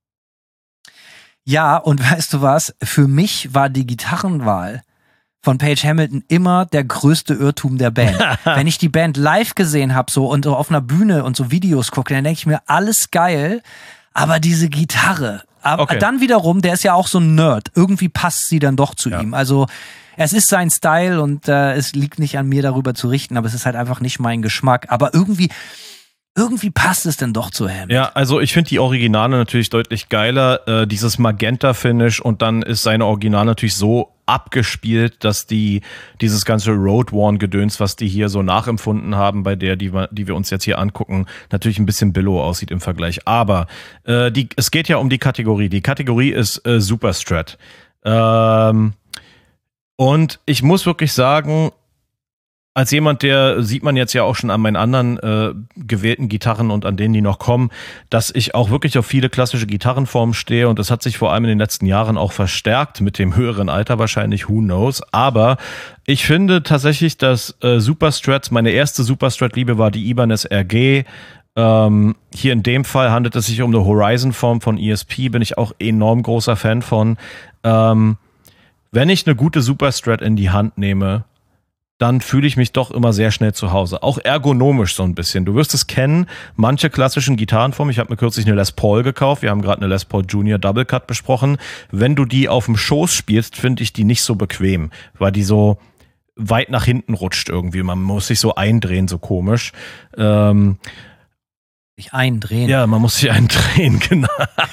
Ja, und weißt du was? Für mich war die Gitarrenwahl von Page Hamilton immer der größte Irrtum der Band. Wenn ich die Band live gesehen habe so und so auf einer Bühne und so Videos gucke, dann denke ich mir, alles geil, aber diese Gitarre. Aber dann wiederum, der ist ja auch so ein Nerd. Irgendwie passt sie dann doch zu ihm. Also es ist sein Style und es liegt nicht an mir, darüber zu richten, aber es ist halt einfach nicht mein Geschmack. Aber irgendwie passt es denn doch zu Helmet. Ja, also ich finde die Originale natürlich deutlich geiler. Dieses Magenta-Finish, und dann ist seine Original natürlich so abgespielt, dass dieses ganze Road-Worn-Gedöns, was die hier so nachempfunden haben, bei der, die wir uns jetzt hier angucken, natürlich ein bisschen billow aussieht im Vergleich. Aber es geht ja um die Kategorie. Die Kategorie ist Super Strat. Und ich muss wirklich sagen, als jemand, der sieht man jetzt ja auch schon an meinen anderen gewählten Gitarren und an denen, die noch kommen, dass ich auch wirklich auf viele klassische Gitarrenformen stehe, und das hat sich vor allem in den letzten Jahren auch verstärkt, mit dem höheren Alter wahrscheinlich, who knows, aber ich finde tatsächlich, dass Super Strats, meine erste Super Strat-Liebe war die Ibanez RG. Hier in dem Fall handelt es sich um eine Horizon-Form von ESP, bin ich auch enorm großer Fan von. Wenn ich eine gute Super Strat in die Hand nehme, dann fühle ich mich doch immer sehr schnell zu Hause. Auch ergonomisch so ein bisschen. Du wirst es kennen, manche klassischen Gitarrenformen. Ich habe mir kürzlich eine Les Paul gekauft. Wir haben gerade eine Les Paul Junior Double Cut besprochen. Wenn du die auf dem Schoß spielst, finde ich die nicht so bequem, weil die so weit nach hinten rutscht irgendwie. Man muss sich so eindrehen, so komisch. Sich eindrehen? Ja, man muss sich eindrehen, genau.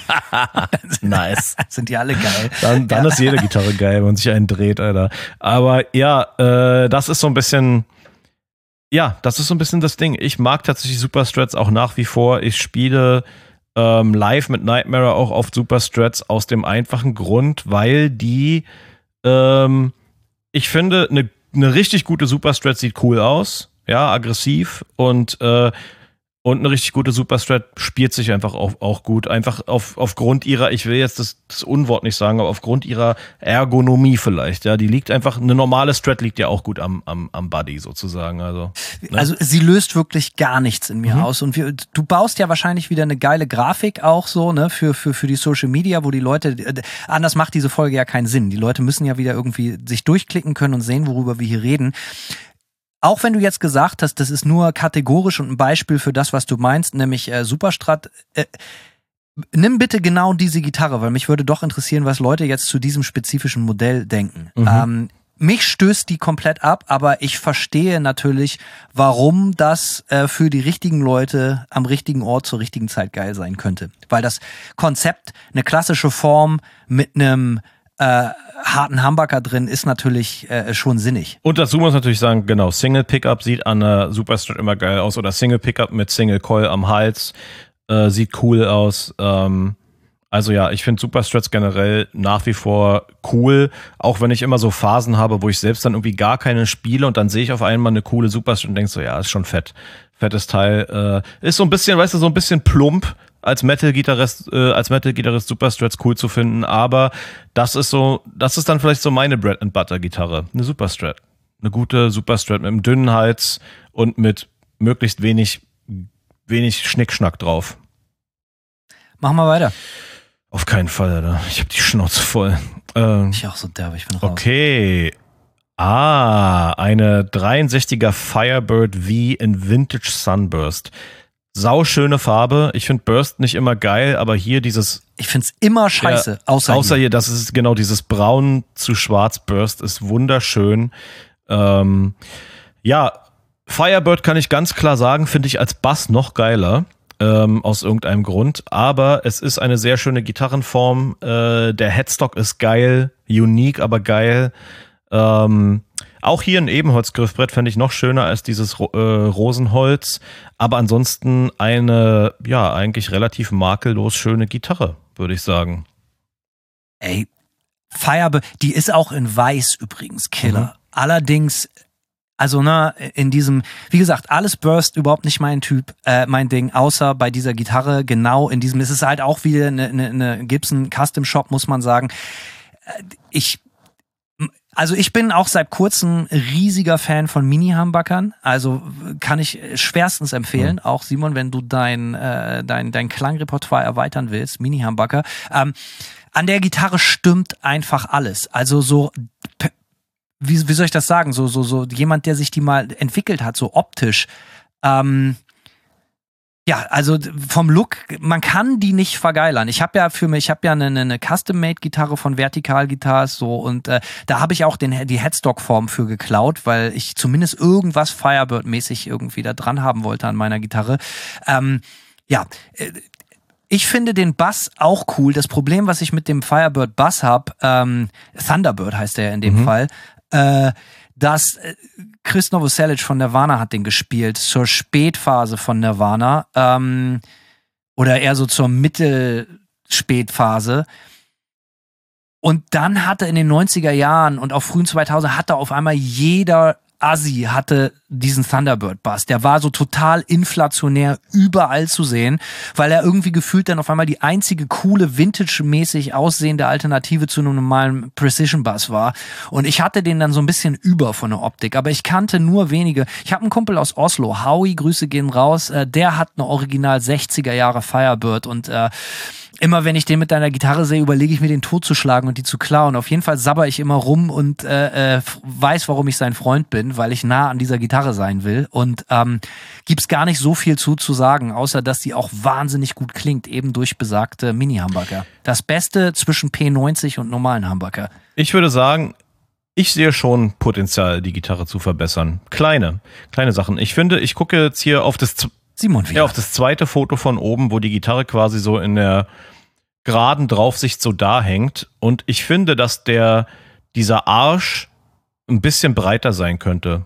Nice. Sind die alle geil. Dann ist jede Gitarre geil, wenn man sich einen dreht, Alter. Aber ja, das ist so ein bisschen das Ding. Ich mag tatsächlich Super Strats auch nach wie vor. Ich spiele live mit Nightmare auch auf Super Strats aus dem einfachen Grund, weil die, ich finde, eine richtig gute Super Strat sieht cool aus, ja, aggressiv, und eine richtig gute Super Strat spielt sich einfach auch gut. Einfach aufgrund ihrer, ich will jetzt das Unwort nicht sagen, aber aufgrund ihrer Ergonomie vielleicht. Ja, die liegt einfach, eine normale Strat liegt ja auch gut am Buddy sozusagen. Also, ne? Also sie löst wirklich gar nichts in mir aus. Und du baust ja wahrscheinlich wieder eine geile Grafik auch so, ne, für die Social Media, wo die Leute, anders macht diese Folge ja keinen Sinn. Die Leute müssen ja wieder irgendwie sich durchklicken können und sehen, worüber wir hier reden. Auch wenn du jetzt gesagt hast, das ist nur kategorisch und ein Beispiel für das, was du meinst, nämlich Superstrat. nimm bitte genau diese Gitarre, weil mich würde doch interessieren, was Leute jetzt zu diesem spezifischen Modell denken. Mich stößt die komplett ab, aber ich verstehe natürlich, warum das für die richtigen Leute am richtigen Ort zur richtigen Zeit geil sein könnte. Weil das Konzept, eine klassische Form mit einem harten Humbucker drin, ist natürlich schon sinnig. Und dazu muss man natürlich sagen, genau, Single Pickup sieht an einer Superstrat immer geil aus oder Single Pickup mit Single Coil am Hals sieht cool aus. Also ja, ich finde Superstrats generell nach wie vor cool, auch wenn ich immer so Phasen habe, wo ich selbst dann irgendwie gar keine spiele und dann sehe ich auf einmal eine coole Superstrat und denke so, ja, ist schon fett. Fettes Teil. Ist so ein bisschen, weißt du, so ein bisschen plump als Metal-Gitarrist Superstrats cool zu finden, aber das ist dann vielleicht so meine Bread-and-Butter-Gitarre. Eine Superstrat. Eine gute Superstrat mit einem dünnen Hals und mit möglichst wenig Schnickschnack drauf. Machen wir weiter. Auf keinen Fall, Alter. Ich hab die Schnauze voll. Ich auch so derbe, ich bin raus. Okay. Eine 63er Firebird V in Vintage Sunburst. Sauschöne Farbe. Ich finde Burst nicht immer geil, aber hier dieses... Ich find's immer scheiße, außer hier, das ist genau dieses Braun zu Schwarz Burst ist wunderschön. Ja, Firebird kann ich ganz klar sagen, finde ich als Bass noch geiler. Aus irgendeinem Grund, aber es ist eine sehr schöne Gitarrenform, der Headstock ist geil, unique, aber geil. Auch hier ein Ebenholzgriffbrett fände ich noch schöner als dieses Rosenholz, aber ansonsten eine, ja, eigentlich relativ makellos schöne Gitarre, würde ich sagen. Ey, Firebird, die ist auch in Weiß übrigens Killer. Allerdings, also in diesem, wie gesagt, alles Burst, überhaupt nicht mein Typ, mein Ding, außer bei dieser Gitarre, genau in diesem, es ist halt auch wieder eine Gibson Custom Shop, muss man sagen. Ich bin auch seit kurzem riesiger Fan von Mini-Humbuckern, also kann ich schwerstens empfehlen, auch Simon, wenn du dein Klangrepertoire erweitern willst, Mini-Humbucker. An der Gitarre stimmt einfach alles, also so... Wie soll ich das sagen? So jemand, der sich die mal entwickelt hat, so optisch. Ja, also vom Look, man kann die nicht vergeilern. Ich habe ja eine Custom-Made-Gitarre von Vertical Guitars so und da habe ich auch die Headstock-Form für geklaut, weil ich zumindest irgendwas Firebird-mäßig irgendwie da dran haben wollte an meiner Gitarre. Ich finde den Bass auch cool. Das Problem, was ich mit dem Firebird Bass habe, Thunderbird heißt der ja in dem Fall, dass Chris Novoselic von Nirvana hat den gespielt, zur Spätphase von Nirvana, oder eher so zur Mittelspätphase. Und dann hatte in den 90er Jahren und auch frühen 2000 hatte auf einmal jeder Assi hatte diesen Thunderbird-Bass. Der war so total inflationär überall zu sehen, weil er irgendwie gefühlt dann auf einmal die einzige coole, vintage-mäßig aussehende Alternative zu einem normalen Precision-Bass war. Und ich hatte den dann so ein bisschen über von der Optik, aber ich kannte nur wenige. Ich habe einen Kumpel aus Oslo, Howie, Grüße gehen raus, der hat eine Original 60er Jahre Firebird und immer wenn ich den mit deiner Gitarre sehe, überlege ich mir, den totzuschlagen und die zu klauen. Auf jeden Fall sabber ich immer rum und weiß, warum ich sein Freund bin, weil ich nah an dieser Gitarre sein will. Und gibt's gar nicht so viel zu sagen, außer dass die auch wahnsinnig gut klingt, eben durch besagte Mini-Humbucker. Das Beste zwischen P90 und normalen Humbucker. Ich würde sagen, ich sehe schon Potenzial, die Gitarre zu verbessern. Kleine Sachen. Ich finde, ich gucke jetzt hier auf das zweite Foto von oben, wo die Gitarre quasi so in der geraden Draufsicht so da hängt. Und ich finde, dass dieser Arsch ein bisschen breiter sein könnte.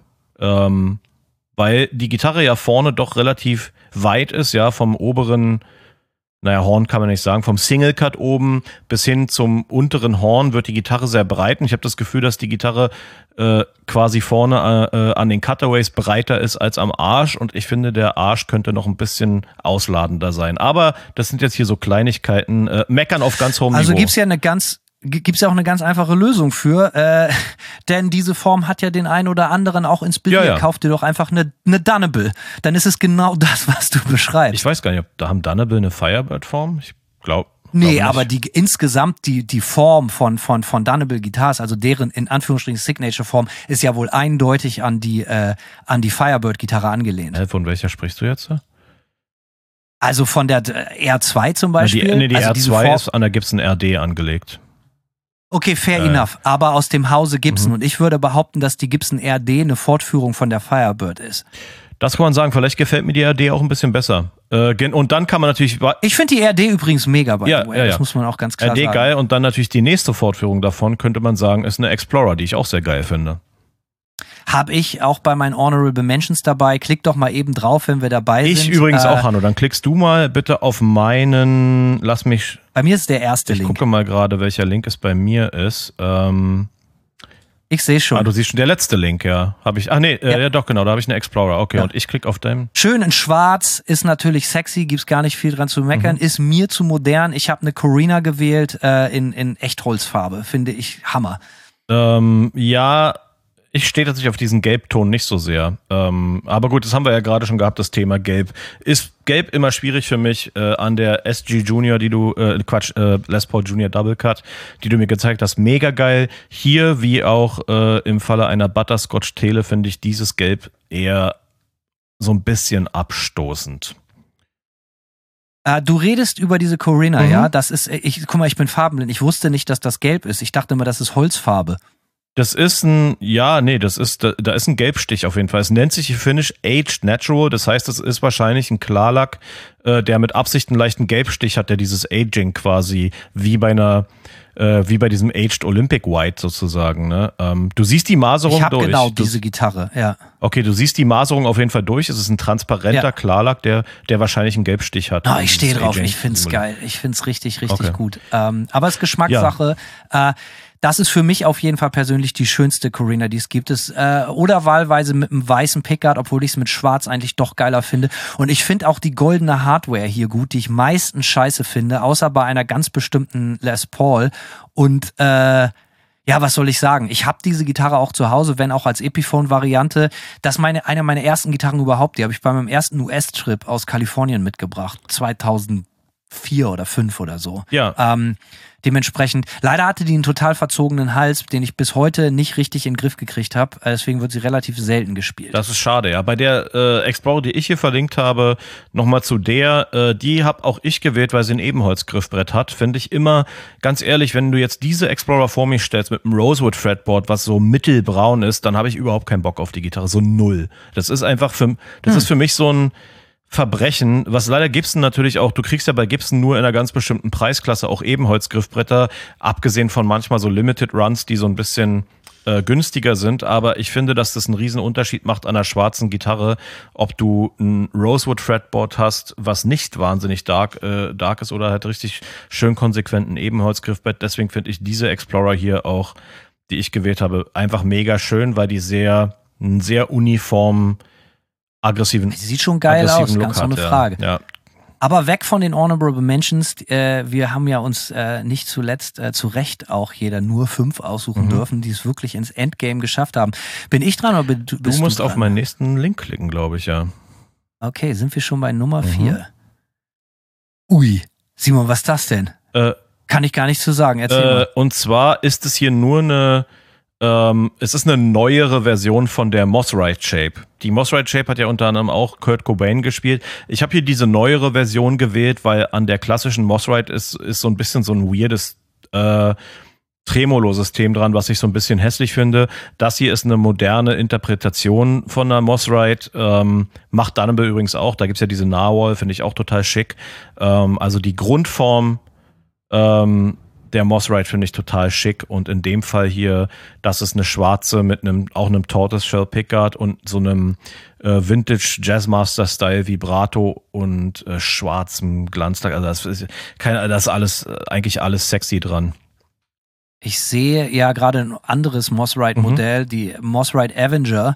Weil die Gitarre ja vorne doch relativ weit ist, ja, vom oberen, Horn kann man nicht sagen, vom Single Cut oben bis hin zum unteren Horn wird die Gitarre sehr breit. Und ich habe das Gefühl, dass die Gitarre quasi vorne an den Cutaways breiter ist als am Arsch. Und ich finde, der Arsch könnte noch ein bisschen ausladender sein. Aber das sind jetzt hier so Kleinigkeiten. Meckern auf ganz hohem Niveau. Also gibt's ja auch eine ganz einfache Lösung für, denn diese Form hat ja den einen oder anderen auch inspiriert. Ja. Kauf dir doch einfach eine Dunnable. Dann ist es genau das, was du beschreibst. Ich weiß gar nicht, haben Dunnable eine Firebird-Form? Ich glaube. Nee, aber insgesamt die Form von Dunnable Guitars, also deren in Anführungsstrichen Signature-Form, ist ja wohl eindeutig an die Firebird-Gitarre angelehnt. Von welcher sprichst du jetzt? Also von der R2 zum Beispiel? Die also R2 ist an der Gibson RD angelegt. Okay, fair enough. Aber aus dem Hause Gibson. Und ich würde behaupten, dass die Gibson RD eine Fortführung von der Firebird ist. Das kann man sagen. Vielleicht gefällt mir die RD auch ein bisschen besser. Und dann kann man natürlich... Ich finde die RD übrigens mega, by the way. Das muss man auch ganz klar sagen. RD geil. Und dann natürlich die nächste Fortführung davon, könnte man sagen, ist eine Explorer, die ich auch sehr geil finde. Habe ich auch bei meinen Honorable Mentions dabei. Klick doch mal eben drauf, wenn wir dabei sind. Ich übrigens auch, Hanno. Dann klickst du mal bitte auf meinen... Lass mich... Bei mir ist der erste Link. Ich gucke mal gerade, welcher Link es bei mir ist. Ich sehe schon. Du siehst schon, der letzte Link, ja. Habe ich. Ja doch, genau, da habe ich eine Explorer. Okay, ja. Und ich klicke auf deinen. Schön in schwarz, ist natürlich sexy, gibt's gar nicht viel dran zu meckern, ist mir zu modern. Ich habe eine Corina gewählt in Echtholzfarbe, finde ich Hammer. Ja, ich stehe tatsächlich auf diesen Gelbton nicht so sehr. Aber gut, das haben wir ja gerade schon gehabt, das Thema Gelb. Ist Gelb immer schwierig für mich an der SG Junior, die du, Les Paul Junior Double Cut, die du mir gezeigt hast, mega geil. Hier, wie auch im Falle einer Butterscotch Tele, finde ich dieses Gelb eher so ein bisschen abstoßend. Du redest über diese Corina, ja? Das ist, guck mal, ich bin farbenblind. Ich wusste nicht, dass das gelb ist. Ich dachte immer, das ist Holzfarbe. Das ist da ist ein Gelbstich auf jeden Fall. Es nennt sich Finish Aged Natural. Das heißt, es ist wahrscheinlich ein Klarlack, der mit Absicht einen leichten Gelbstich hat, der dieses Aging quasi wie bei diesem Aged Olympic White sozusagen. Ne? Du siehst die Maserung durch. Ich habe genau diese Gitarre, ja. Okay, du siehst die Maserung auf jeden Fall durch. Es ist ein transparenter Klarlack, der wahrscheinlich einen Gelbstich hat. Oh, ich stehe drauf. Ich find's geil. Ich find's richtig gut. Aber es ist Geschmackssache. Ja. Das ist für mich auf jeden Fall persönlich die schönste Corina, die es gibt. Oder wahlweise mit einem weißen Pickguard, obwohl ich es mit schwarz eigentlich doch geiler finde. Und ich finde auch die goldene Hardware hier gut, die ich meistens scheiße finde, außer bei einer ganz bestimmten Les Paul. Und ja, was soll ich sagen? Ich habe diese Gitarre auch zu Hause, wenn auch als Epiphone-Variante. Das ist eine meiner ersten Gitarren überhaupt. Die habe ich bei meinem ersten US-Trip aus Kalifornien mitgebracht. 2004 oder 2005 oder so. Ja. Dementsprechend, leider hatte die einen total verzogenen Hals, den ich bis heute nicht richtig in den Griff gekriegt habe. Deswegen wird sie relativ selten gespielt. Das ist schade, ja. Bei der Explorer, die ich hier verlinkt habe, nochmal zu der, die habe auch ich gewählt, weil sie ein Ebenholz-Griffbrett hat. Finde ich immer, ganz ehrlich, wenn du jetzt diese Explorer vor mich stellst mit einem Rosewood-Fretboard, was so mittelbraun ist, dann habe ich überhaupt keinen Bock auf die Gitarre. So null. Das ist einfach ist für mich so ein Verbrechen, was leider Gibson natürlich auch, du kriegst ja bei Gibson nur in einer ganz bestimmten Preisklasse auch Ebenholz-Griffbretter, abgesehen von manchmal so Limited Runs, die so ein bisschen günstiger sind, aber ich finde, dass das einen riesen Unterschied macht an einer schwarzen Gitarre, ob du ein Rosewood Fretboard hast, was nicht wahnsinnig dark ist oder halt richtig schön konsequenten Ebenholz-Griffbrett. Deswegen finde ich diese Explorer hier auch, die ich gewählt habe, einfach mega schön, weil die einen sehr uniformen aggressiven Sie sieht schon geil aus, Look ganz ohne Frage. Ja. Aber weg von den Honorable Mentions, wir haben ja uns nicht zuletzt zu Recht auch jeder nur 5 aussuchen dürfen, die es wirklich ins Endgame geschafft haben. Bin ich dran oder bist du dran? Du musst auf meinen nächsten Link klicken, glaube ich, ja. Okay, sind wir schon bei Nummer 4? Ui, Simon, was ist das denn? Kann ich gar nichts zu sagen, erzähl mal. Und zwar ist es hier nur es ist eine neuere Version von der Mosrite Shape. Die Mosrite Shape hat ja unter anderem auch Kurt Cobain gespielt. Ich habe hier diese neuere Version gewählt, weil an der klassischen Mosrite ist so ein bisschen so ein weirdes Tremolo-System dran, was ich so ein bisschen hässlich finde. Das hier ist eine moderne Interpretation von einer Mosrite. Macht Dunable übrigens auch. Da gibt's ja diese Narwhal, finde ich auch total schick. Also die Grundform der Mosrite finde ich total schick und in dem Fall hier, das ist eine schwarze mit auch einem Tortoise-Shell Pickguard und so einem Vintage Jazzmaster-Style Vibrato und schwarzem Glanzlack. Also das ist eigentlich alles sexy dran. Ich sehe ja gerade ein anderes Mosrite-Modell, die Mosrite Avenger.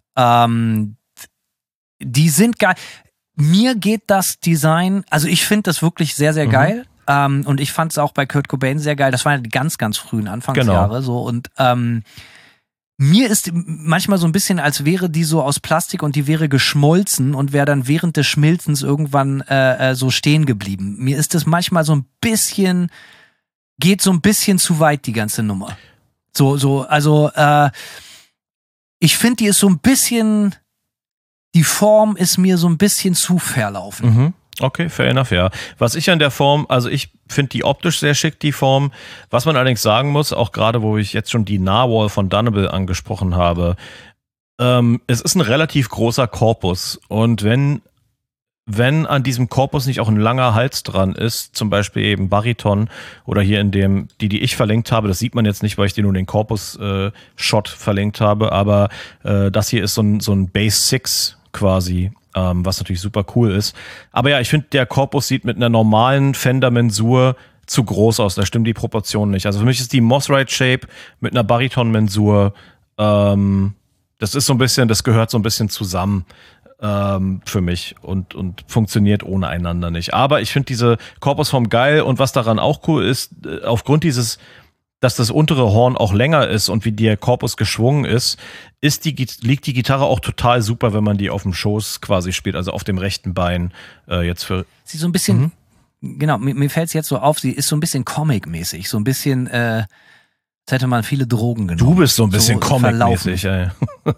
Die sind geil. Mir geht das Design, also ich finde das wirklich sehr, sehr geil. Und ich fand es auch bei Kurt Cobain sehr geil. Das waren ja die ganz, ganz frühen Anfangsjahre. So. Und mir ist manchmal so ein bisschen, als wäre die so aus Plastik und die wäre geschmolzen und wäre dann während des Schmilzens irgendwann so stehen geblieben. Mir ist das manchmal so ein bisschen, geht so ein bisschen zu weit, die ganze Nummer. Also ich finde, die ist so ein bisschen, die Form ist mir so ein bisschen zu verlaufen. Okay, fair enough, ja. Was ich an der Form, also ich finde die optisch sehr schick, die Form. Was man allerdings sagen muss, auch gerade wo ich jetzt schon die Narwhal von Dunable angesprochen habe, es ist ein relativ großer Korpus und wenn an diesem Korpus nicht auch ein langer Hals dran ist, zum Beispiel eben Bariton oder hier in dem, die ich verlinkt habe, das sieht man jetzt nicht, weil ich dir nur den Korpus-Shot verlinkt habe, aber das hier ist so ein Base 6 quasi, was natürlich super cool ist. Aber ja, ich finde, der Korpus sieht mit einer normalen Fender-Mensur zu groß aus, da stimmen die Proportionen nicht. Also für mich ist die Moss-Ride-Shape mit einer Bariton-Mensur, das ist so ein bisschen, das gehört so ein bisschen zusammen. Für mich und funktioniert ohne einander nicht. Aber ich finde diese Korpusform geil und was daran auch cool ist, aufgrund dieses, dass das untere Horn auch länger ist und wie der Korpus geschwungen ist, liegt die Gitarre auch total super, wenn man die auf dem Schoß quasi spielt, also auf dem rechten Bein jetzt für. Sie so ein bisschen, genau, mir fällt es jetzt so auf, sie ist so ein bisschen Comic-mäßig, so ein bisschen jetzt hätte man viele Drogen genommen. Du bist so ein bisschen Comic-mäßig, ey.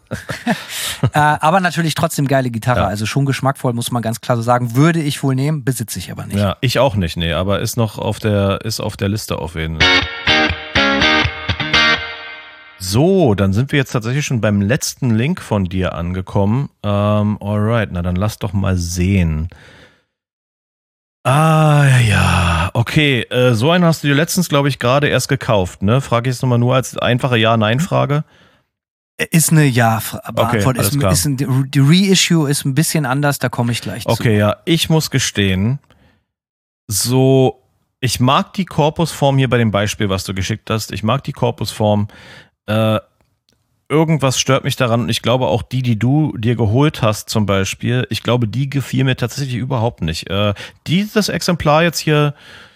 Aber natürlich trotzdem geile Gitarre. Ja. Also schon geschmackvoll, muss man ganz klar so sagen. Würde ich wohl nehmen, besitze ich aber nicht. Ja, ich auch nicht, nee. Aber ist noch auf der Liste auf jeden Fall. So, dann sind wir jetzt tatsächlich schon beim letzten Link von dir angekommen. Alright, na dann lass doch mal sehen. Ah, ja, okay. So einen hast du dir letztens, glaube ich, gerade erst gekauft, ne? Frage ich jetzt nochmal nur als einfache Ja-Nein-Frage. Ist eine Ja-Antwort. Okay, die Reissue ist ein bisschen anders, da komme ich gleich zu. Okay, ja. Ich muss gestehen, ich mag die Korpusform hier bei dem Beispiel, was du geschickt hast. Ich mag die Korpusform. Irgendwas stört mich daran und ich glaube auch die du dir geholt hast zum Beispiel, ich glaube, die gefiel mir tatsächlich überhaupt nicht. Das Exemplar jetzt hier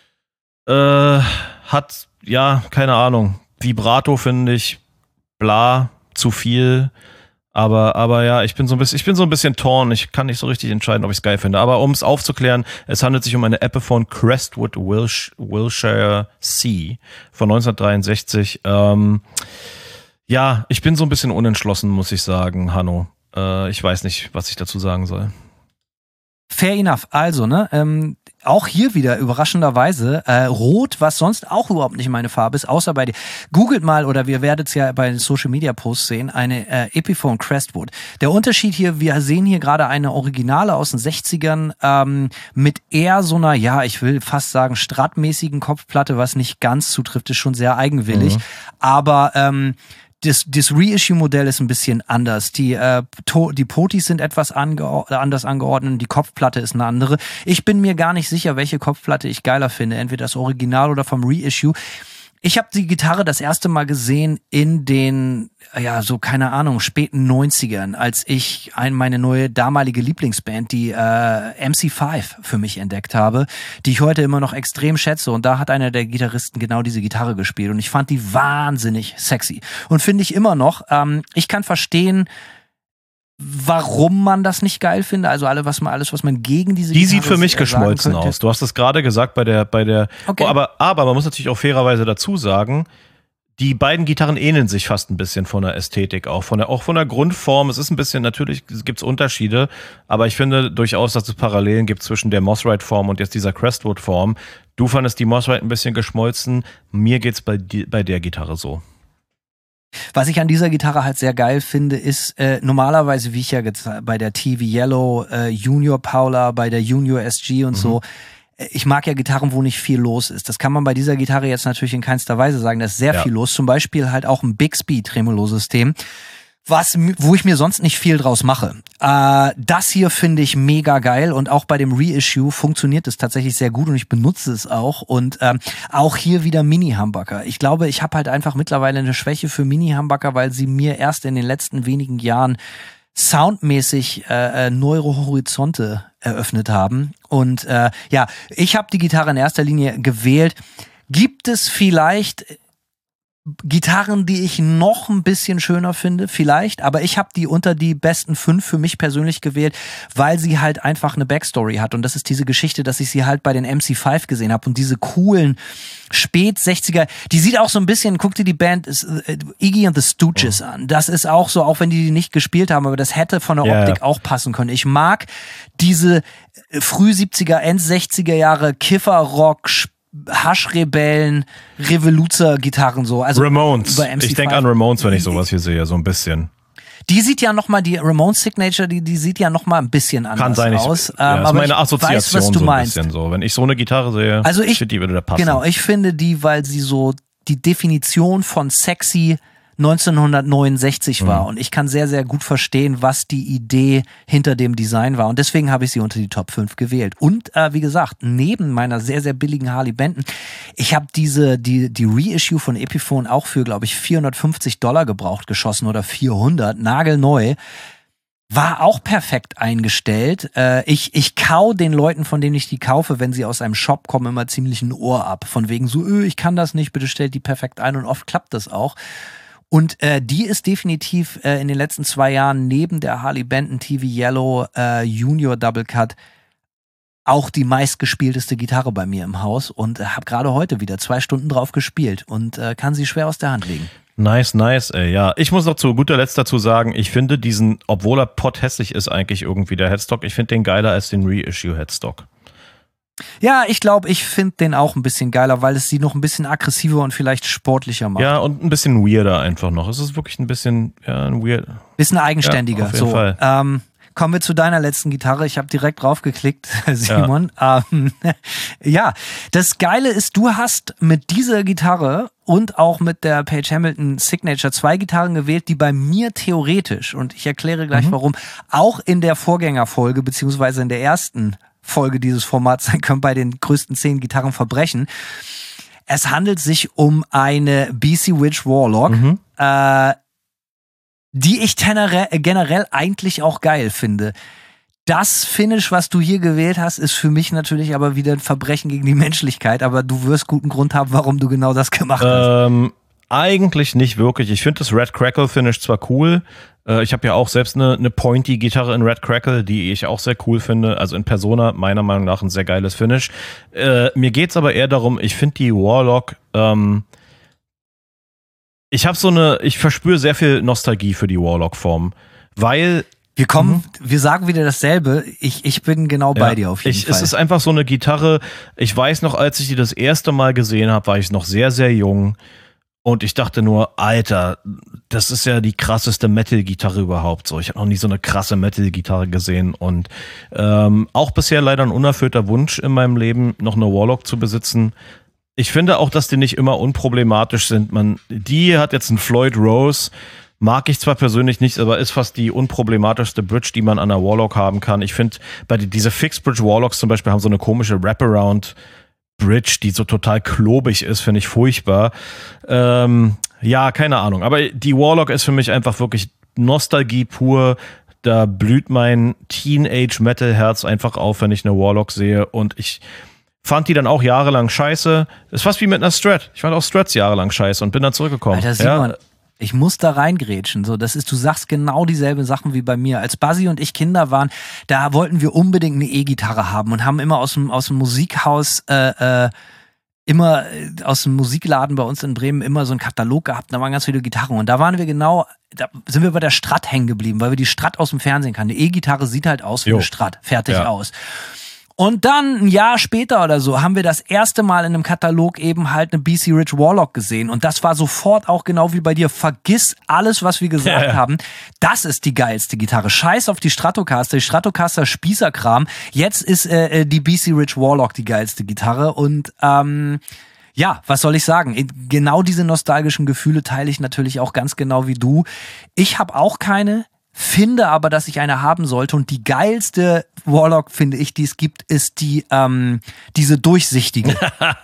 hat, ja, keine Ahnung, Vibrato finde ich, bla, zu viel, aber ja, ich bin so ein bisschen torn, ich kann nicht so richtig entscheiden, ob ich es geil finde, aber um es aufzuklären, es handelt sich um eine Epiphone Crestwood Wilshire C von 1963, ja, ich bin so ein bisschen unentschlossen, muss ich sagen, Hanno. Ich weiß nicht, was ich dazu sagen soll. Fair enough. Also, ne, auch hier wieder überraschenderweise Rot, was sonst auch überhaupt nicht meine Farbe ist, außer bei dir. Googelt mal, oder wir werdet es ja bei den Social Media Posts sehen, eine Epiphone Crestwood. Der Unterschied hier, wir sehen hier gerade eine Originale aus den 60ern mit eher so einer, ja, ich will fast sagen, stratmäßigen Kopfplatte, was nicht ganz zutrifft, ist schon sehr eigenwillig. Aber das Reissue-Modell ist ein bisschen anders. Die Potis sind etwas anders angeordnet, die Kopfplatte ist eine andere. Ich bin mir gar nicht sicher, welche Kopfplatte ich geiler finde, entweder das Original oder vom Reissue. Ich habe die Gitarre das erste Mal gesehen in den, ja, so keine Ahnung, späten 90ern, als ich meine neue damalige Lieblingsband, die MC5, für mich entdeckt habe, die ich heute immer noch extrem schätze. Und da hat einer der Gitarristen genau diese Gitarre gespielt. Und ich fand die wahnsinnig sexy. Und finde ich immer noch. Ich kann verstehen, warum man das nicht geil findet. Also alles, was man gegen diese Die sieht für mich geschmolzen aus. Du hast es gerade gesagt bei der okay. Aber man muss natürlich auch fairerweise dazu sagen, die beiden Gitarren ähneln sich fast ein bisschen von der Ästhetik auch von der Grundform. Es ist ein bisschen, natürlich gibt's Unterschiede, aber ich finde durchaus, dass es Parallelen gibt zwischen der Moss Ride Form und jetzt dieser Crestwood Form. Du fandest die Moss Ride ein bisschen geschmolzen. Mir geht's bei der Gitarre so. Was ich an dieser Gitarre halt sehr geil finde, ist normalerweise, wie ich ja bei der TV Yellow, Junior Paula, bei der Junior SG und so, ich mag ja Gitarren, wo nicht viel los ist. Das kann man bei dieser Gitarre jetzt natürlich in keinster Weise sagen, da ist sehr viel los. Zum Beispiel halt auch ein Bixby Tremolo-System, wo ich mir sonst nicht viel draus mache. Das hier finde ich mega geil und auch bei dem Reissue funktioniert es tatsächlich sehr gut und ich benutze es auch und auch hier wieder Mini-Humbucker. Ich glaube, ich habe halt einfach mittlerweile eine Schwäche für Mini-Humbucker, weil sie mir erst in den letzten wenigen Jahren soundmäßig neuere Horizonte eröffnet haben und ja, ich habe die Gitarre in erster Linie gewählt. Gibt es vielleicht Gitarren, die ich noch ein bisschen schöner finde, vielleicht, aber ich habe die unter die besten 5 für mich persönlich gewählt, weil sie halt einfach eine Backstory hat und das ist diese Geschichte, dass ich sie halt bei den MC5 gesehen habe und diese coolen Spät-60er, die sieht auch so ein bisschen, guck dir die Band Iggy and the Stooges an, das ist auch so, auch wenn die nicht gespielt haben, aber das hätte von der Optik auch passen können. Ich mag diese früh 70er, End 60er Jahre Kiffer-Rock, Haschrebellen, Revoluzer-Gitarren so. Also Ramones. Ich denke an Ramones, wenn ich sowas hier sehe, so ein bisschen. Die sieht ja nochmal, die Ramones Signature, die sieht ja nochmal ein bisschen anders Kann sein, aus. Ja, das ist meine Assoziation weiß, was du so ein meinst. bisschen so. Wenn ich so eine Gitarre sehe, also die würde da passen. Genau, ich finde die, weil sie so die Definition von sexy 1969 war und ich kann sehr, sehr gut verstehen, was die Idee hinter dem Design war und deswegen habe ich sie unter die Top 5 gewählt. Und wie gesagt, neben meiner sehr, sehr billigen Harley Benton, ich habe die Reissue von Epiphone auch für, glaube ich, $450 gebraucht geschossen oder 400, nagelneu. War auch perfekt eingestellt. Ich kau den Leuten, von denen ich die kaufe, wenn sie aus einem Shop kommen, immer ziemlich ein Ohr ab. Von wegen so, ich kann das nicht, bitte stellt die perfekt ein und oft klappt das auch. Und die ist definitiv in den letzten 2 Jahren neben der Harley Benton TV Yellow Junior Double Cut auch die meistgespielteste Gitarre bei mir im Haus und habe gerade heute wieder 2 Stunden drauf gespielt und kann sie schwer aus der Hand legen. Nice, ey, ja. Ich muss noch zu guter Letzt dazu sagen, ich finde diesen, obwohl er potthässlich ist eigentlich irgendwie der Headstock, ich finde den geiler als den Reissue Headstock. Ja, ich glaube, ich finde den auch ein bisschen geiler, weil es sie noch ein bisschen aggressiver und vielleicht sportlicher macht. Ja, und ein bisschen weirder einfach noch. Es ist wirklich ein bisschen, weird. Bisschen eigenständiger. Ja, auf jeden Fall. Kommen wir zu deiner letzten Gitarre. Ich habe direkt draufgeklickt, Simon. Ja, das Geile ist, du hast mit dieser Gitarre und auch mit der Page Hamilton Signature 2 Gitarren gewählt, die bei mir theoretisch, und ich erkläre gleich warum, auch in der Vorgängerfolge, beziehungsweise in der ersten Folge dieses Formats sein können, bei den größten 10 Gitarren verbrechen. Es handelt sich um eine BC Witch Warlock, die ich generell eigentlich auch geil finde. Das Finish, was du hier gewählt hast, ist für mich natürlich aber wieder ein Verbrechen gegen die Menschlichkeit, aber du wirst guten Grund haben, warum du genau das gemacht hast. Eigentlich nicht wirklich. Ich finde das Red Crackle Finish zwar cool. Ich habe ja auch selbst eine Pointy-Gitarre in Red Crackle, die ich auch sehr cool finde. Also in Persona meiner Meinung nach ein sehr geiles Finish. Mir geht's aber eher darum, ich finde die Warlock, ich verspüre sehr viel Nostalgie für die Warlock-Form, weil wir sagen wieder dasselbe. Ich bin genau bei dir auf jeden Fall. Es ist einfach so eine Gitarre. Ich weiß noch, als ich die das erste Mal gesehen habe, war ich noch sehr, sehr jung. Und ich dachte nur, Alter, das ist ja die krasseste Metal-Gitarre überhaupt. So, ich habe noch nie so eine krasse Metal-Gitarre gesehen. Und auch bisher leider ein unerfüllter Wunsch in meinem Leben, noch eine Warlock zu besitzen. Ich finde auch, dass die nicht immer unproblematisch sind. Die hat jetzt einen Floyd Rose. Mag ich zwar persönlich nicht, aber ist fast die unproblematischste Bridge, die man an einer Warlock haben kann. Ich finde, diese Fixed Bridge Warlocks zum Beispiel haben so eine komische Wraparound Bridge, die so total klobig ist, finde ich furchtbar. Ja, keine Ahnung. Aber die Warlock ist für mich einfach wirklich Nostalgie pur. Da blüht mein Teenage-Metal-Herz einfach auf, wenn ich eine Warlock sehe. Und ich fand die dann auch jahrelang scheiße. Ist fast wie mit einer Strat. Ich fand auch Strats jahrelang scheiße und bin dann zurückgekommen. Alter, Simon, ich muss da reingrätschen. So, du sagst genau dieselben Sachen wie bei mir. Als Basi und ich Kinder waren, da wollten wir unbedingt eine E-Gitarre haben und haben immer aus dem Musikhaus, immer aus dem Musikladen bei uns in Bremen immer so einen Katalog gehabt. Da waren ganz viele Gitarren und da sind wir bei der Strat hängen geblieben, weil wir die Strat aus dem Fernsehen kannten. Die E-Gitarre sieht halt aus wie eine Strat, fertig aus. Und dann, ein Jahr später oder so, haben wir das erste Mal in einem Katalog eben halt eine BC Rich Warlock gesehen. Und das war sofort auch genau wie bei dir. Vergiss alles, was wir gesagt haben. Das ist die geilste Gitarre. Scheiß auf die Stratocaster. Die Stratocaster Spießerkram. Jetzt ist die BC Rich Warlock die geilste Gitarre. Und ja, was soll ich sagen? Genau diese nostalgischen Gefühle teile ich natürlich auch ganz genau wie du. Ich habe auch keine. Finde aber, dass ich eine haben sollte und die geilste Warlock, finde ich, die es gibt, ist diese durchsichtige.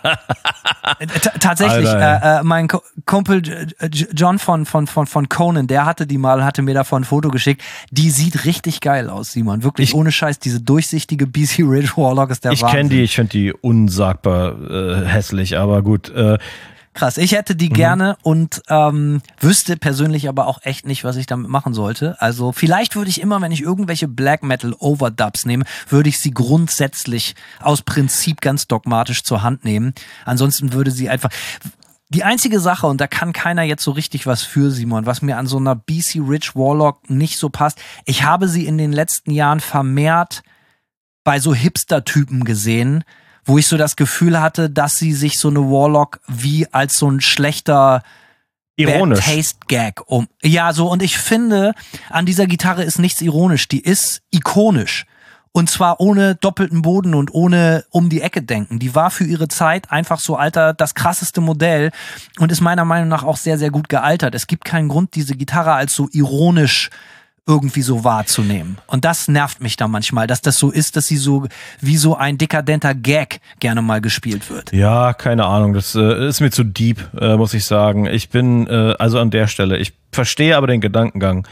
Tatsächlich, mein Kumpel John von Conan, der hatte mir davon ein Foto geschickt. Die sieht richtig geil aus, Simon. Wirklich ohne Scheiß, diese durchsichtige BC Ridge Warlock ist der Wahnsinn. Ich kenne die, ich finde die unsagbar hässlich, aber gut. Krass, ich hätte die gerne und wüsste persönlich aber auch echt nicht, was ich damit machen sollte. Also vielleicht würde ich immer, wenn ich irgendwelche Black Metal Overdubs nehme, würde ich sie grundsätzlich aus Prinzip ganz dogmatisch zur Hand nehmen. Ansonsten würde sie einfach... Die einzige Sache, und da kann keiner jetzt so richtig was für, Simon, was mir an so einer BC Rich Warlock nicht so passt, ich habe sie in den letzten Jahren vermehrt bei so Hipster-Typen gesehen, wo ich so das Gefühl hatte, dass sie sich so eine Warlock wie als so ein schlechter Ironisch. Taste-Gag Ja, so, und ich finde, an dieser Gitarre ist nichts ironisch, die ist ikonisch. Und zwar ohne doppelten Boden und ohne um die Ecke denken. Die war für ihre Zeit einfach so, Alter, das krasseste Modell und ist meiner Meinung nach auch sehr, sehr gut gealtert. Es gibt keinen Grund, diese Gitarre als so ironisch irgendwie so wahrzunehmen. Und das nervt mich da manchmal, dass das so ist, dass sie so wie so ein dekadenter Gag gerne mal gespielt wird. Ja, keine Ahnung, das ist mir zu deep, muss ich sagen. Ich bin also an der Stelle, ich verstehe aber den Gedankengang.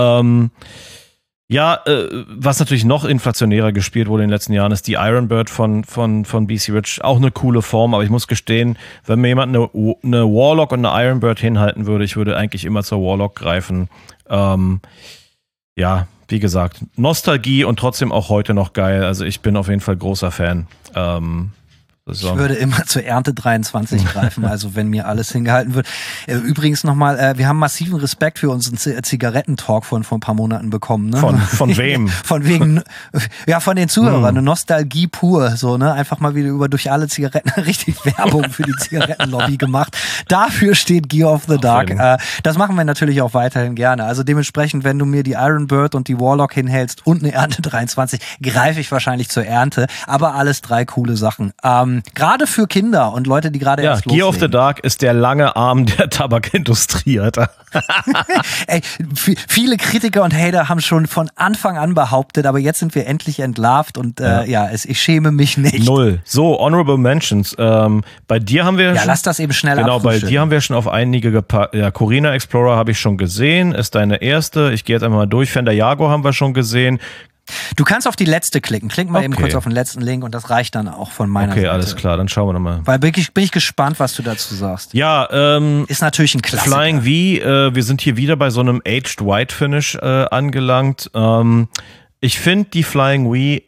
Was natürlich noch inflationärer gespielt wurde in den letzten Jahren, ist die Iron Bird von BC Rich. Auch eine coole Form, aber ich muss gestehen, wenn mir jemand eine Warlock und eine Iron Bird hinhalten würde, ich würde eigentlich immer zur Warlock greifen. Wie gesagt, Nostalgie und trotzdem auch heute noch geil. Also ich bin auf jeden Fall großer Fan. Ich würde immer zur Ernte 23 greifen, also wenn mir alles hingehalten wird. Übrigens nochmal, wir haben massiven Respekt für unseren Zigarettentalk von ein paar Monaten bekommen. Ne? Von wem? Von den Zuhörern, eine Nostalgie pur, so, ne? Einfach mal wieder durch alle Zigaretten richtig Werbung für die Zigarettenlobby gemacht. Dafür steht Gear of the Dark. Das machen wir natürlich auch weiterhin gerne. Also dementsprechend, wenn du mir die Iron Bird und die Warlock hinhältst und eine Ernte 23, greife ich wahrscheinlich zur Ernte. Aber alles 3 coole Sachen. Gerade für Kinder und Leute, die gerade erst loslegen. Gear of the Dark ist der lange Arm der Tabakindustrie, Alter. Ey, viele Kritiker und Hater haben schon von Anfang an behauptet, aber jetzt sind wir endlich entlarvt und ich schäme mich nicht. 0. So, Honorable Mentions. Bei dir haben wir lass das eben schnell Genau, bei dir haben wir schon auf einige gepackt. Ja, Corina Explorer habe ich schon gesehen, ist deine erste. Ich gehe jetzt einfach mal durch. Fender Jaguar haben wir schon gesehen. Du kannst auf die letzte klicken. Klick mal eben kurz auf den letzten Link und das reicht dann auch von meiner Seite. Okay, alles klar, dann schauen wir nochmal. Weil bin ich gespannt, was du dazu sagst. Ja, ist natürlich ein Klassiker. Flying V, wir sind hier wieder bei so einem Aged White Finish angelangt. Ich finde die Flying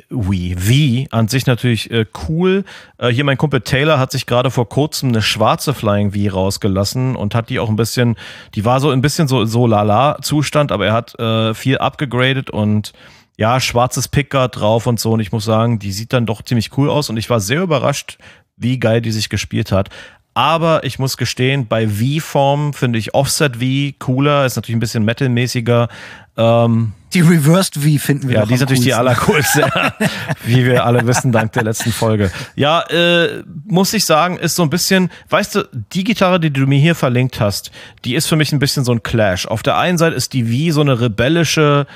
V an sich natürlich cool. Hier mein Kumpel Taylor hat sich gerade vor kurzem eine schwarze Flying V rausgelassen und hat die auch ein bisschen, die war so ein bisschen so lala-Zustand, aber er hat viel abgegradet und ja, schwarzes Pickguard drauf und so. Und ich muss sagen, die sieht dann doch ziemlich cool aus. Und ich war sehr überrascht, wie geil die sich gespielt hat. Aber ich muss gestehen, bei V-Form finde ich Offset V cooler. Ist natürlich ein bisschen metalmäßiger. Die Reversed V finden wir ja, die ist natürlich die allercoolste, wie wir alle wissen, dank der letzten Folge. Ja, muss ich sagen, ist so ein bisschen, weißt du, die Gitarre, die du mir hier verlinkt hast, die ist für mich ein bisschen so ein Clash. Auf der einen Seite ist die V so eine rebellische,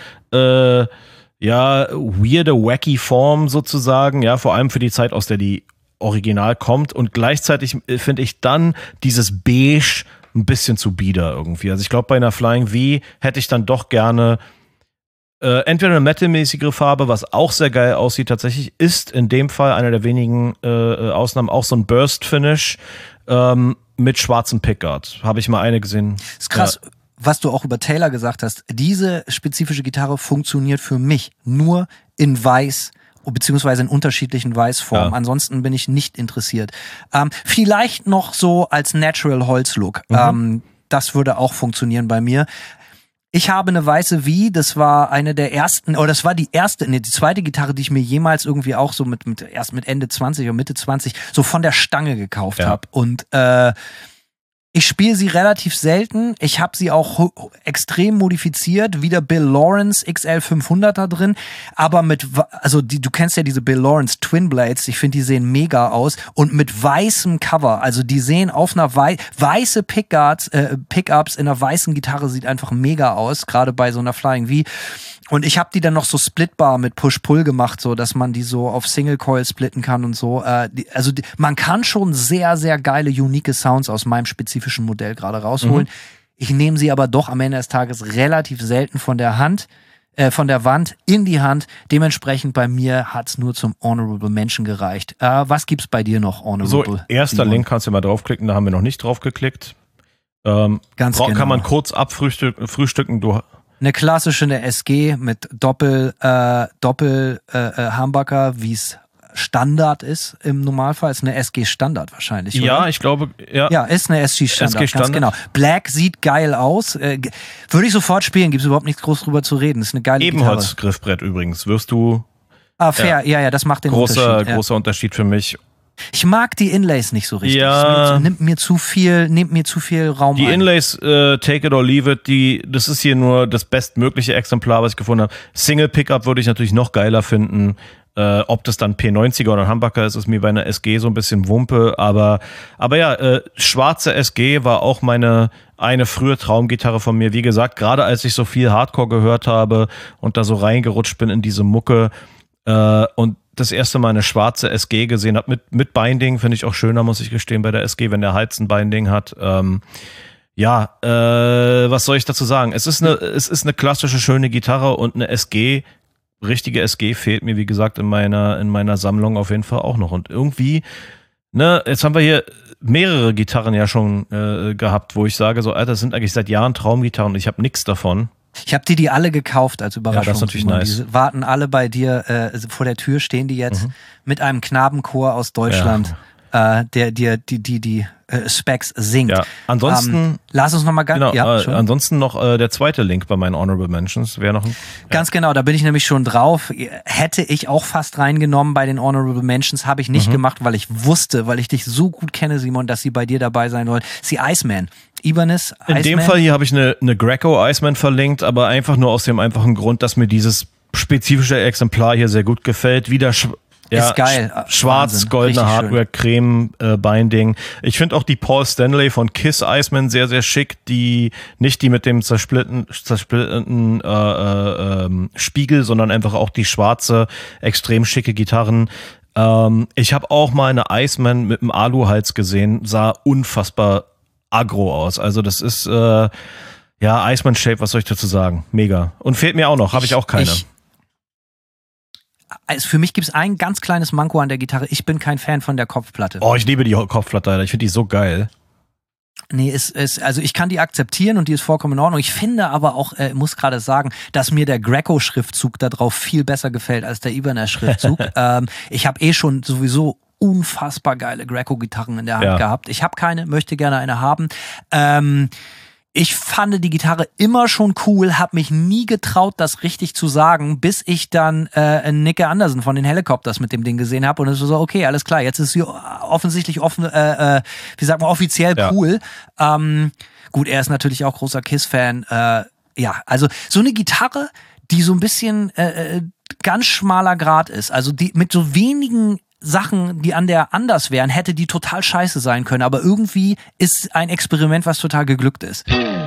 weirde, wacky Form sozusagen, ja, vor allem für die Zeit, aus der die original kommt, und gleichzeitig finde ich dann dieses Beige ein bisschen zu bieder irgendwie. Also ich glaube, bei einer Flying V hätte ich dann doch gerne entweder eine metalmäßigere Farbe, was auch sehr geil aussieht tatsächlich, ist in dem Fall einer der wenigen Ausnahmen auch so ein Burst-Finish mit schwarzem Pickguard. Habe ich mal eine gesehen. Ist krass. Ja. Was du auch über Taylor gesagt hast, diese spezifische Gitarre funktioniert für mich nur in weiß, beziehungsweise in unterschiedlichen Weißformen. Ja. Ansonsten bin ich nicht interessiert. Vielleicht noch so als Natural Holz-Look. Das würde auch funktionieren bei mir. Ich habe eine weiße V, das war eine der ersten, oder das war die zweite Gitarre, die ich mir jemals irgendwie auch so erst mit Ende 20 oder Mitte 20 so von der Stange gekauft habe. Und ich spiele sie relativ selten. Ich habe sie auch extrem modifiziert. Wieder Bill Lawrence XL 500er drin. Aber du kennst ja diese Bill Lawrence Twin Blades. Ich finde, die sehen mega aus. Und mit weißem Cover. Also die sehen auf einer weiße Pickups in einer weißen Gitarre sieht einfach mega aus. Gerade bei so einer Flying V. Und ich habe die dann noch so splitbar mit Push-Pull gemacht, so dass man die so auf Single-Coil splitten kann und so. Man kann schon sehr, sehr geile, unique Sounds aus meinem spezifischen Modell gerade rausholen. Ich nehme sie aber doch am Ende des Tages relativ selten von der Hand. von der Wand in die Hand. Dementsprechend bei mir hat's nur zum Honorable Mention gereicht. Was gibt's bei dir noch, Honorable? So, erster Simon? Link kannst du mal draufklicken, da haben wir noch nicht draufgeklickt. Ganz genau. Kann man kurz abfrühstücken. Eine klassische, eine SG mit Doppel Humbucker, wie es Standard ist im Normalfall. Ist eine SG Standard wahrscheinlich, Ja, oder? ich glaube, ja. Ja, ist eine SG Standard, ganz genau. Black sieht geil aus. Würde ich sofort spielen, gibt's überhaupt nichts groß drüber zu reden. Ist eine geile Ebenholz-Griffbrett übrigens. Wirst du fair, ja, das macht den Unterschied. Großer Unterschied für mich. Ich mag die Inlays nicht so richtig. Ja. Es nimmt mir zu viel Raum Die ein. Inlays, take it or leave it, das ist hier nur das bestmögliche Exemplar, was ich gefunden habe. Single Pickup würde ich natürlich noch geiler finden. Ob das dann P90er oder ein Humbucker ist, ist mir bei einer SG so ein bisschen Wumpe. Aber ja, schwarze SG war auch eine frühe Traumgitarre von mir. Wie gesagt, gerade als ich so viel Hardcore gehört habe und da so reingerutscht bin in diese Mucke und das erste Mal eine schwarze SG gesehen habe mit Binding, finde ich auch schöner, muss ich gestehen, bei der SG, wenn der Hals ein Binding hat. Was soll ich dazu sagen? Es ist eine klassische, schöne Gitarre und eine SG, richtige SG fehlt mir, wie gesagt, in meiner Sammlung auf jeden Fall auch noch. Und irgendwie, jetzt haben wir hier mehrere Gitarren ja schon gehabt, wo ich sage, so, Alter, das sind eigentlich seit Jahren Traumgitarren und ich habe nichts davon. Ich habe die alle gekauft als Überraschung. Ja, das ist natürlich nice. Die warten alle bei dir vor der Tür, stehen die jetzt mit einem Knabenchor aus Deutschland, der dir die Specs singt. Ja, ansonsten lass uns nochmal ganz... Genau, ansonsten noch der zweite Link bei meinen Honorable Mentions. Wäre noch ein... Ganz genau, da bin ich nämlich schon drauf. Hätte ich auch fast reingenommen bei den Honorable Mentions, habe ich nicht gemacht, weil ich wusste, weil ich dich so gut kenne, Simon, dass sie bei dir dabei sein wollen. Sie Iceman. Ibanez, Iceman. In dem Fall hier habe ich eine Greco Iceman verlinkt, aber einfach nur aus dem einfachen Grund, dass mir dieses spezifische Exemplar hier sehr gut gefällt. Wieder ist geil. Schwarz, Wahnsinn. goldene Richtig Hardware, Creme, Binding. Ich finde auch die Paul Stanley von Kiss Iceman sehr, sehr schick. Nicht die mit dem zersplitterten Spiegel, sondern einfach auch die schwarze, extrem schicke Gitarren. Ich habe auch mal eine Iceman mit einem Aluhals gesehen, sah unfassbar aggro aus. Also das ist Iceman Shape, was soll ich dazu sagen? Mega. Und fehlt mir auch noch, habe ich auch keine. Also für mich gibt es ein ganz kleines Manko an der Gitarre. Ich bin kein Fan von der Kopfplatte. Oh, ich liebe die Kopfplatte, Alter. Ich finde die so geil. Nee, also ich kann die akzeptieren und die ist vollkommen in Ordnung. Ich finde aber auch, muss gerade sagen, dass mir der Greco-Schriftzug da drauf viel besser gefällt als der Ibanez-Schriftzug. Ich habe schon sowieso unfassbar geile Greco-Gitarren in der Hand gehabt. Ich habe keine, möchte gerne eine haben. Ich fand die Gitarre immer schon cool, habe mich nie getraut, das richtig zu sagen, bis ich dann Nicke Anderson von den Helicopters mit dem Ding gesehen habe und es war so, okay, alles klar, jetzt ist sie offensichtlich offiziell cool. Gut, er ist natürlich auch großer Kiss-Fan. Also so eine Gitarre, die so ein bisschen ganz schmaler Grad ist, also die mit so wenigen Sachen, die an der anders wären, hätte die total scheiße sein können. Aber irgendwie ist ein Experiment, was total geglückt ist.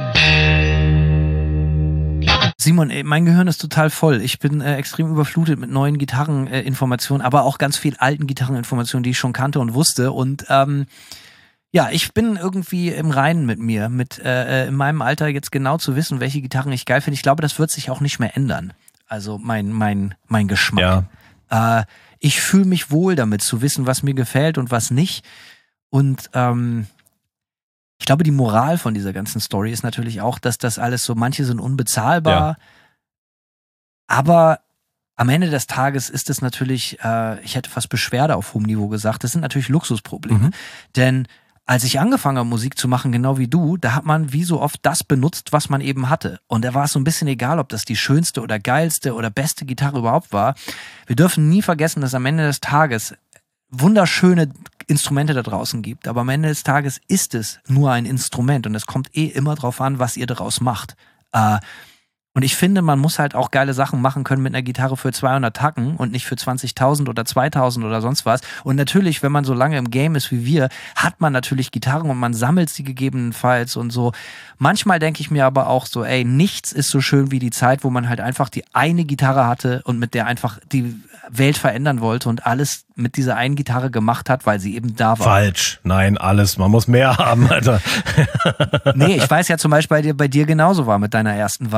Simon, mein Gehirn ist total voll. Ich bin extrem überflutet mit neuen Gitarreninformationen, aber auch ganz viel alten Gitarreninformationen, die ich schon kannte und wusste. Und ich bin irgendwie im Reinen mit mir, in meinem Alter jetzt genau zu wissen, welche Gitarren ich geil finde. Ich glaube, das wird sich auch nicht mehr ändern. Also mein Geschmack. Ja. Ich fühle mich wohl damit, zu wissen, was mir gefällt und was nicht. Und ich glaube, die Moral von dieser ganzen Story ist natürlich auch, dass das alles so, manche sind unbezahlbar, aber am Ende des Tages ist es natürlich, ich hätte fast Beschwerde auf hohem Niveau gesagt, das sind natürlich Luxusprobleme. Denn als ich angefangen habe, Musik zu machen, genau wie du, da hat man wie so oft das benutzt, was man eben hatte. Und da war es so ein bisschen egal, ob das die schönste oder geilste oder beste Gitarre überhaupt war. Wir dürfen nie vergessen, dass am Ende des Tages wunderschöne Instrumente da draußen gibt. Aber am Ende des Tages ist es nur ein Instrument und es kommt immer drauf an, was ihr daraus macht. Und ich finde, man muss halt auch geile Sachen machen können mit einer Gitarre für 200 Tacken und nicht für 20.000 oder 2.000 oder sonst was. Und natürlich, wenn man so lange im Game ist wie wir, hat man natürlich Gitarren und man sammelt sie gegebenenfalls und so. Manchmal denke ich mir aber auch so, nichts ist so schön wie die Zeit, wo man halt einfach die eine Gitarre hatte und mit der einfach die Welt verändern wollte und alles mit dieser einen Gitarre gemacht hat, weil sie eben da war. Falsch. Nein, alles. Man muss mehr haben, Alter. Nee, ich weiß ja zum Beispiel, bei dir genauso war mit deiner ersten Viper. Ja, nee,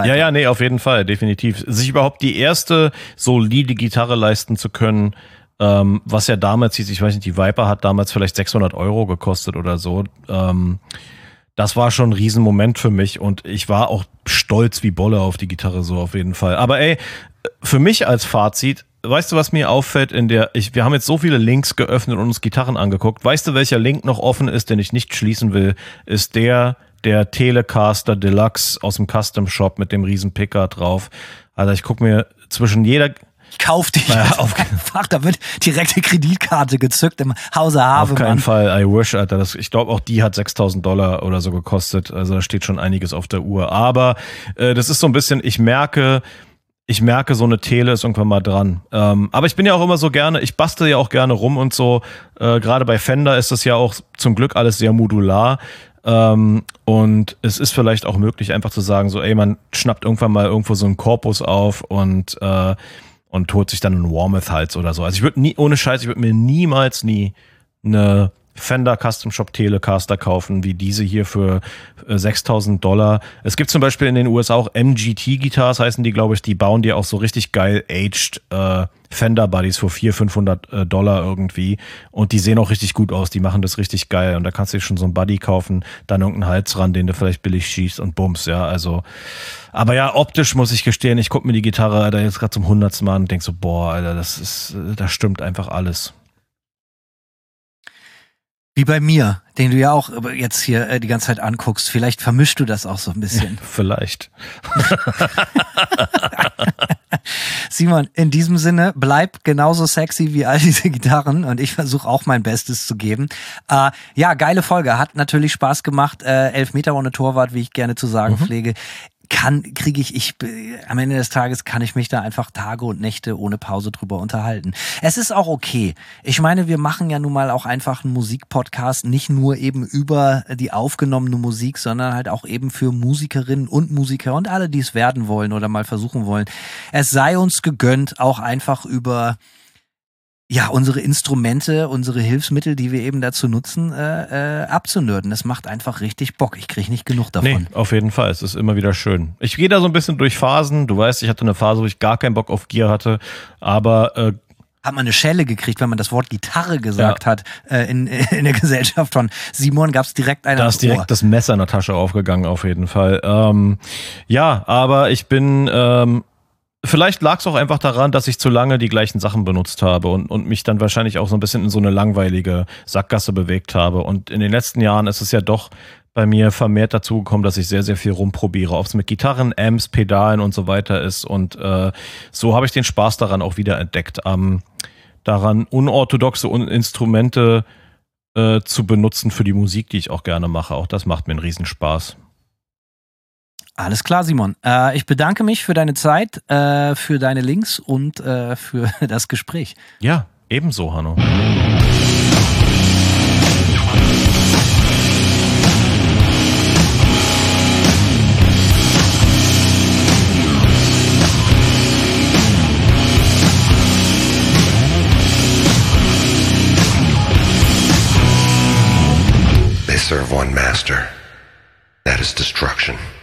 nee, auf jeden Fall, definitiv. Sich überhaupt die erste solide Gitarre leisten zu können, was ja damals hieß, ich weiß nicht, die Viper hat damals vielleicht 600 € gekostet oder so. Das war schon ein Riesenmoment für mich und ich war auch stolz wie Bolle auf die Gitarre, so auf jeden Fall. Aber ey, für mich als Fazit, weißt du, was mir auffällt wir haben jetzt so viele Links geöffnet und uns Gitarren angeguckt. Weißt du, welcher Link noch offen ist, den ich nicht schließen will? Ist der Telecaster Deluxe aus dem Custom Shop mit dem riesen Picker drauf. Also ich gucke mir zwischen jeder... Ich kauf dich einfach, da wird direkte Kreditkarte gezückt im Hause Havemann. Auf keinen Fall, I wish, Alter. Ich glaube, auch die hat $6.000 oder so gekostet. Also da steht schon einiges auf der Uhr. Aber das ist so ein bisschen, ich merke, so eine Tele ist irgendwann mal dran. Aber ich bin ja auch immer so gerne, ich bastel ja auch gerne rum und so. Gerade bei Fender ist das ja auch zum Glück alles sehr modular. Und es ist vielleicht auch möglich, einfach zu sagen, so, ey, man schnappt irgendwann mal irgendwo so einen Korpus auf und holt sich dann einen Warmoth-Hals oder so. Also ich würde mir niemals eine Fender Custom Shop Telecaster kaufen, wie diese hier für $6.000. Es gibt zum Beispiel in den USA auch MGT-Guitars, heißen die, glaube ich, die bauen dir auch so richtig geil aged Fender Buddies für $400-500 irgendwie. Und die sehen auch richtig gut aus, die machen das richtig geil. Und da kannst du dir schon so einen Buddy kaufen, dann irgendeinen Hals ran, den du vielleicht billig schießt und bums, ja, also. Aber ja, optisch muss ich gestehen, ich gucke mir die Gitarre da jetzt gerade zum 100. Mal und denk so, boah, Alter, da stimmt einfach alles. Wie bei mir, den du ja auch jetzt hier die ganze Zeit anguckst. Vielleicht vermischst du das auch so ein bisschen. Vielleicht. Simon, in diesem Sinne, bleib genauso sexy wie all diese Gitarren und ich versuche auch mein Bestes zu geben. Ja, geile Folge. Hat natürlich Spaß gemacht. 11 Meter ohne Torwart, wie ich gerne zu sagen pflege. Am Ende des Tages kann ich mich da einfach Tage und Nächte ohne Pause drüber unterhalten. Es ist auch okay. Ich meine, wir machen ja nun mal auch einfach einen Musikpodcast, nicht nur eben über die aufgenommene Musik, sondern halt auch eben für Musikerinnen und Musiker und alle, die es werden wollen oder mal versuchen wollen. Es sei uns gegönnt, auch einfach über unsere Instrumente, unsere Hilfsmittel, die wir eben dazu nutzen, abzunörden. Das macht einfach richtig Bock. Ich kriege nicht genug davon. Nee, auf jeden Fall. Es ist immer wieder schön. Ich gehe da so ein bisschen durch Phasen. Du weißt, ich hatte eine Phase, wo ich gar keinen Bock auf Gear hatte. Aber hat man eine Schelle gekriegt, wenn man das Wort Gitarre gesagt hat in der Gesellschaft von Simon, gab es direkt eine. Da ist direkt das Messer in der Tasche aufgegangen, auf jeden Fall. Aber ich bin... Vielleicht lag es auch einfach daran, dass ich zu lange die gleichen Sachen benutzt habe und mich dann wahrscheinlich auch so ein bisschen in so eine langweilige Sackgasse bewegt habe. Und in den letzten Jahren ist es ja doch bei mir vermehrt dazu gekommen, dass ich sehr, sehr viel rumprobiere, ob es mit Gitarren, Amps, Pedalen und so weiter ist. Und so habe ich den Spaß daran auch wieder entdeckt, daran unorthodoxe Instrumente zu benutzen für die Musik, die ich auch gerne mache. Auch das macht mir einen Riesenspaß. Alles klar, Simon. Ich bedanke mich für deine Zeit, für deine Links und für das Gespräch. Ja, ebenso, Hanno. They serve one master. That is destruction.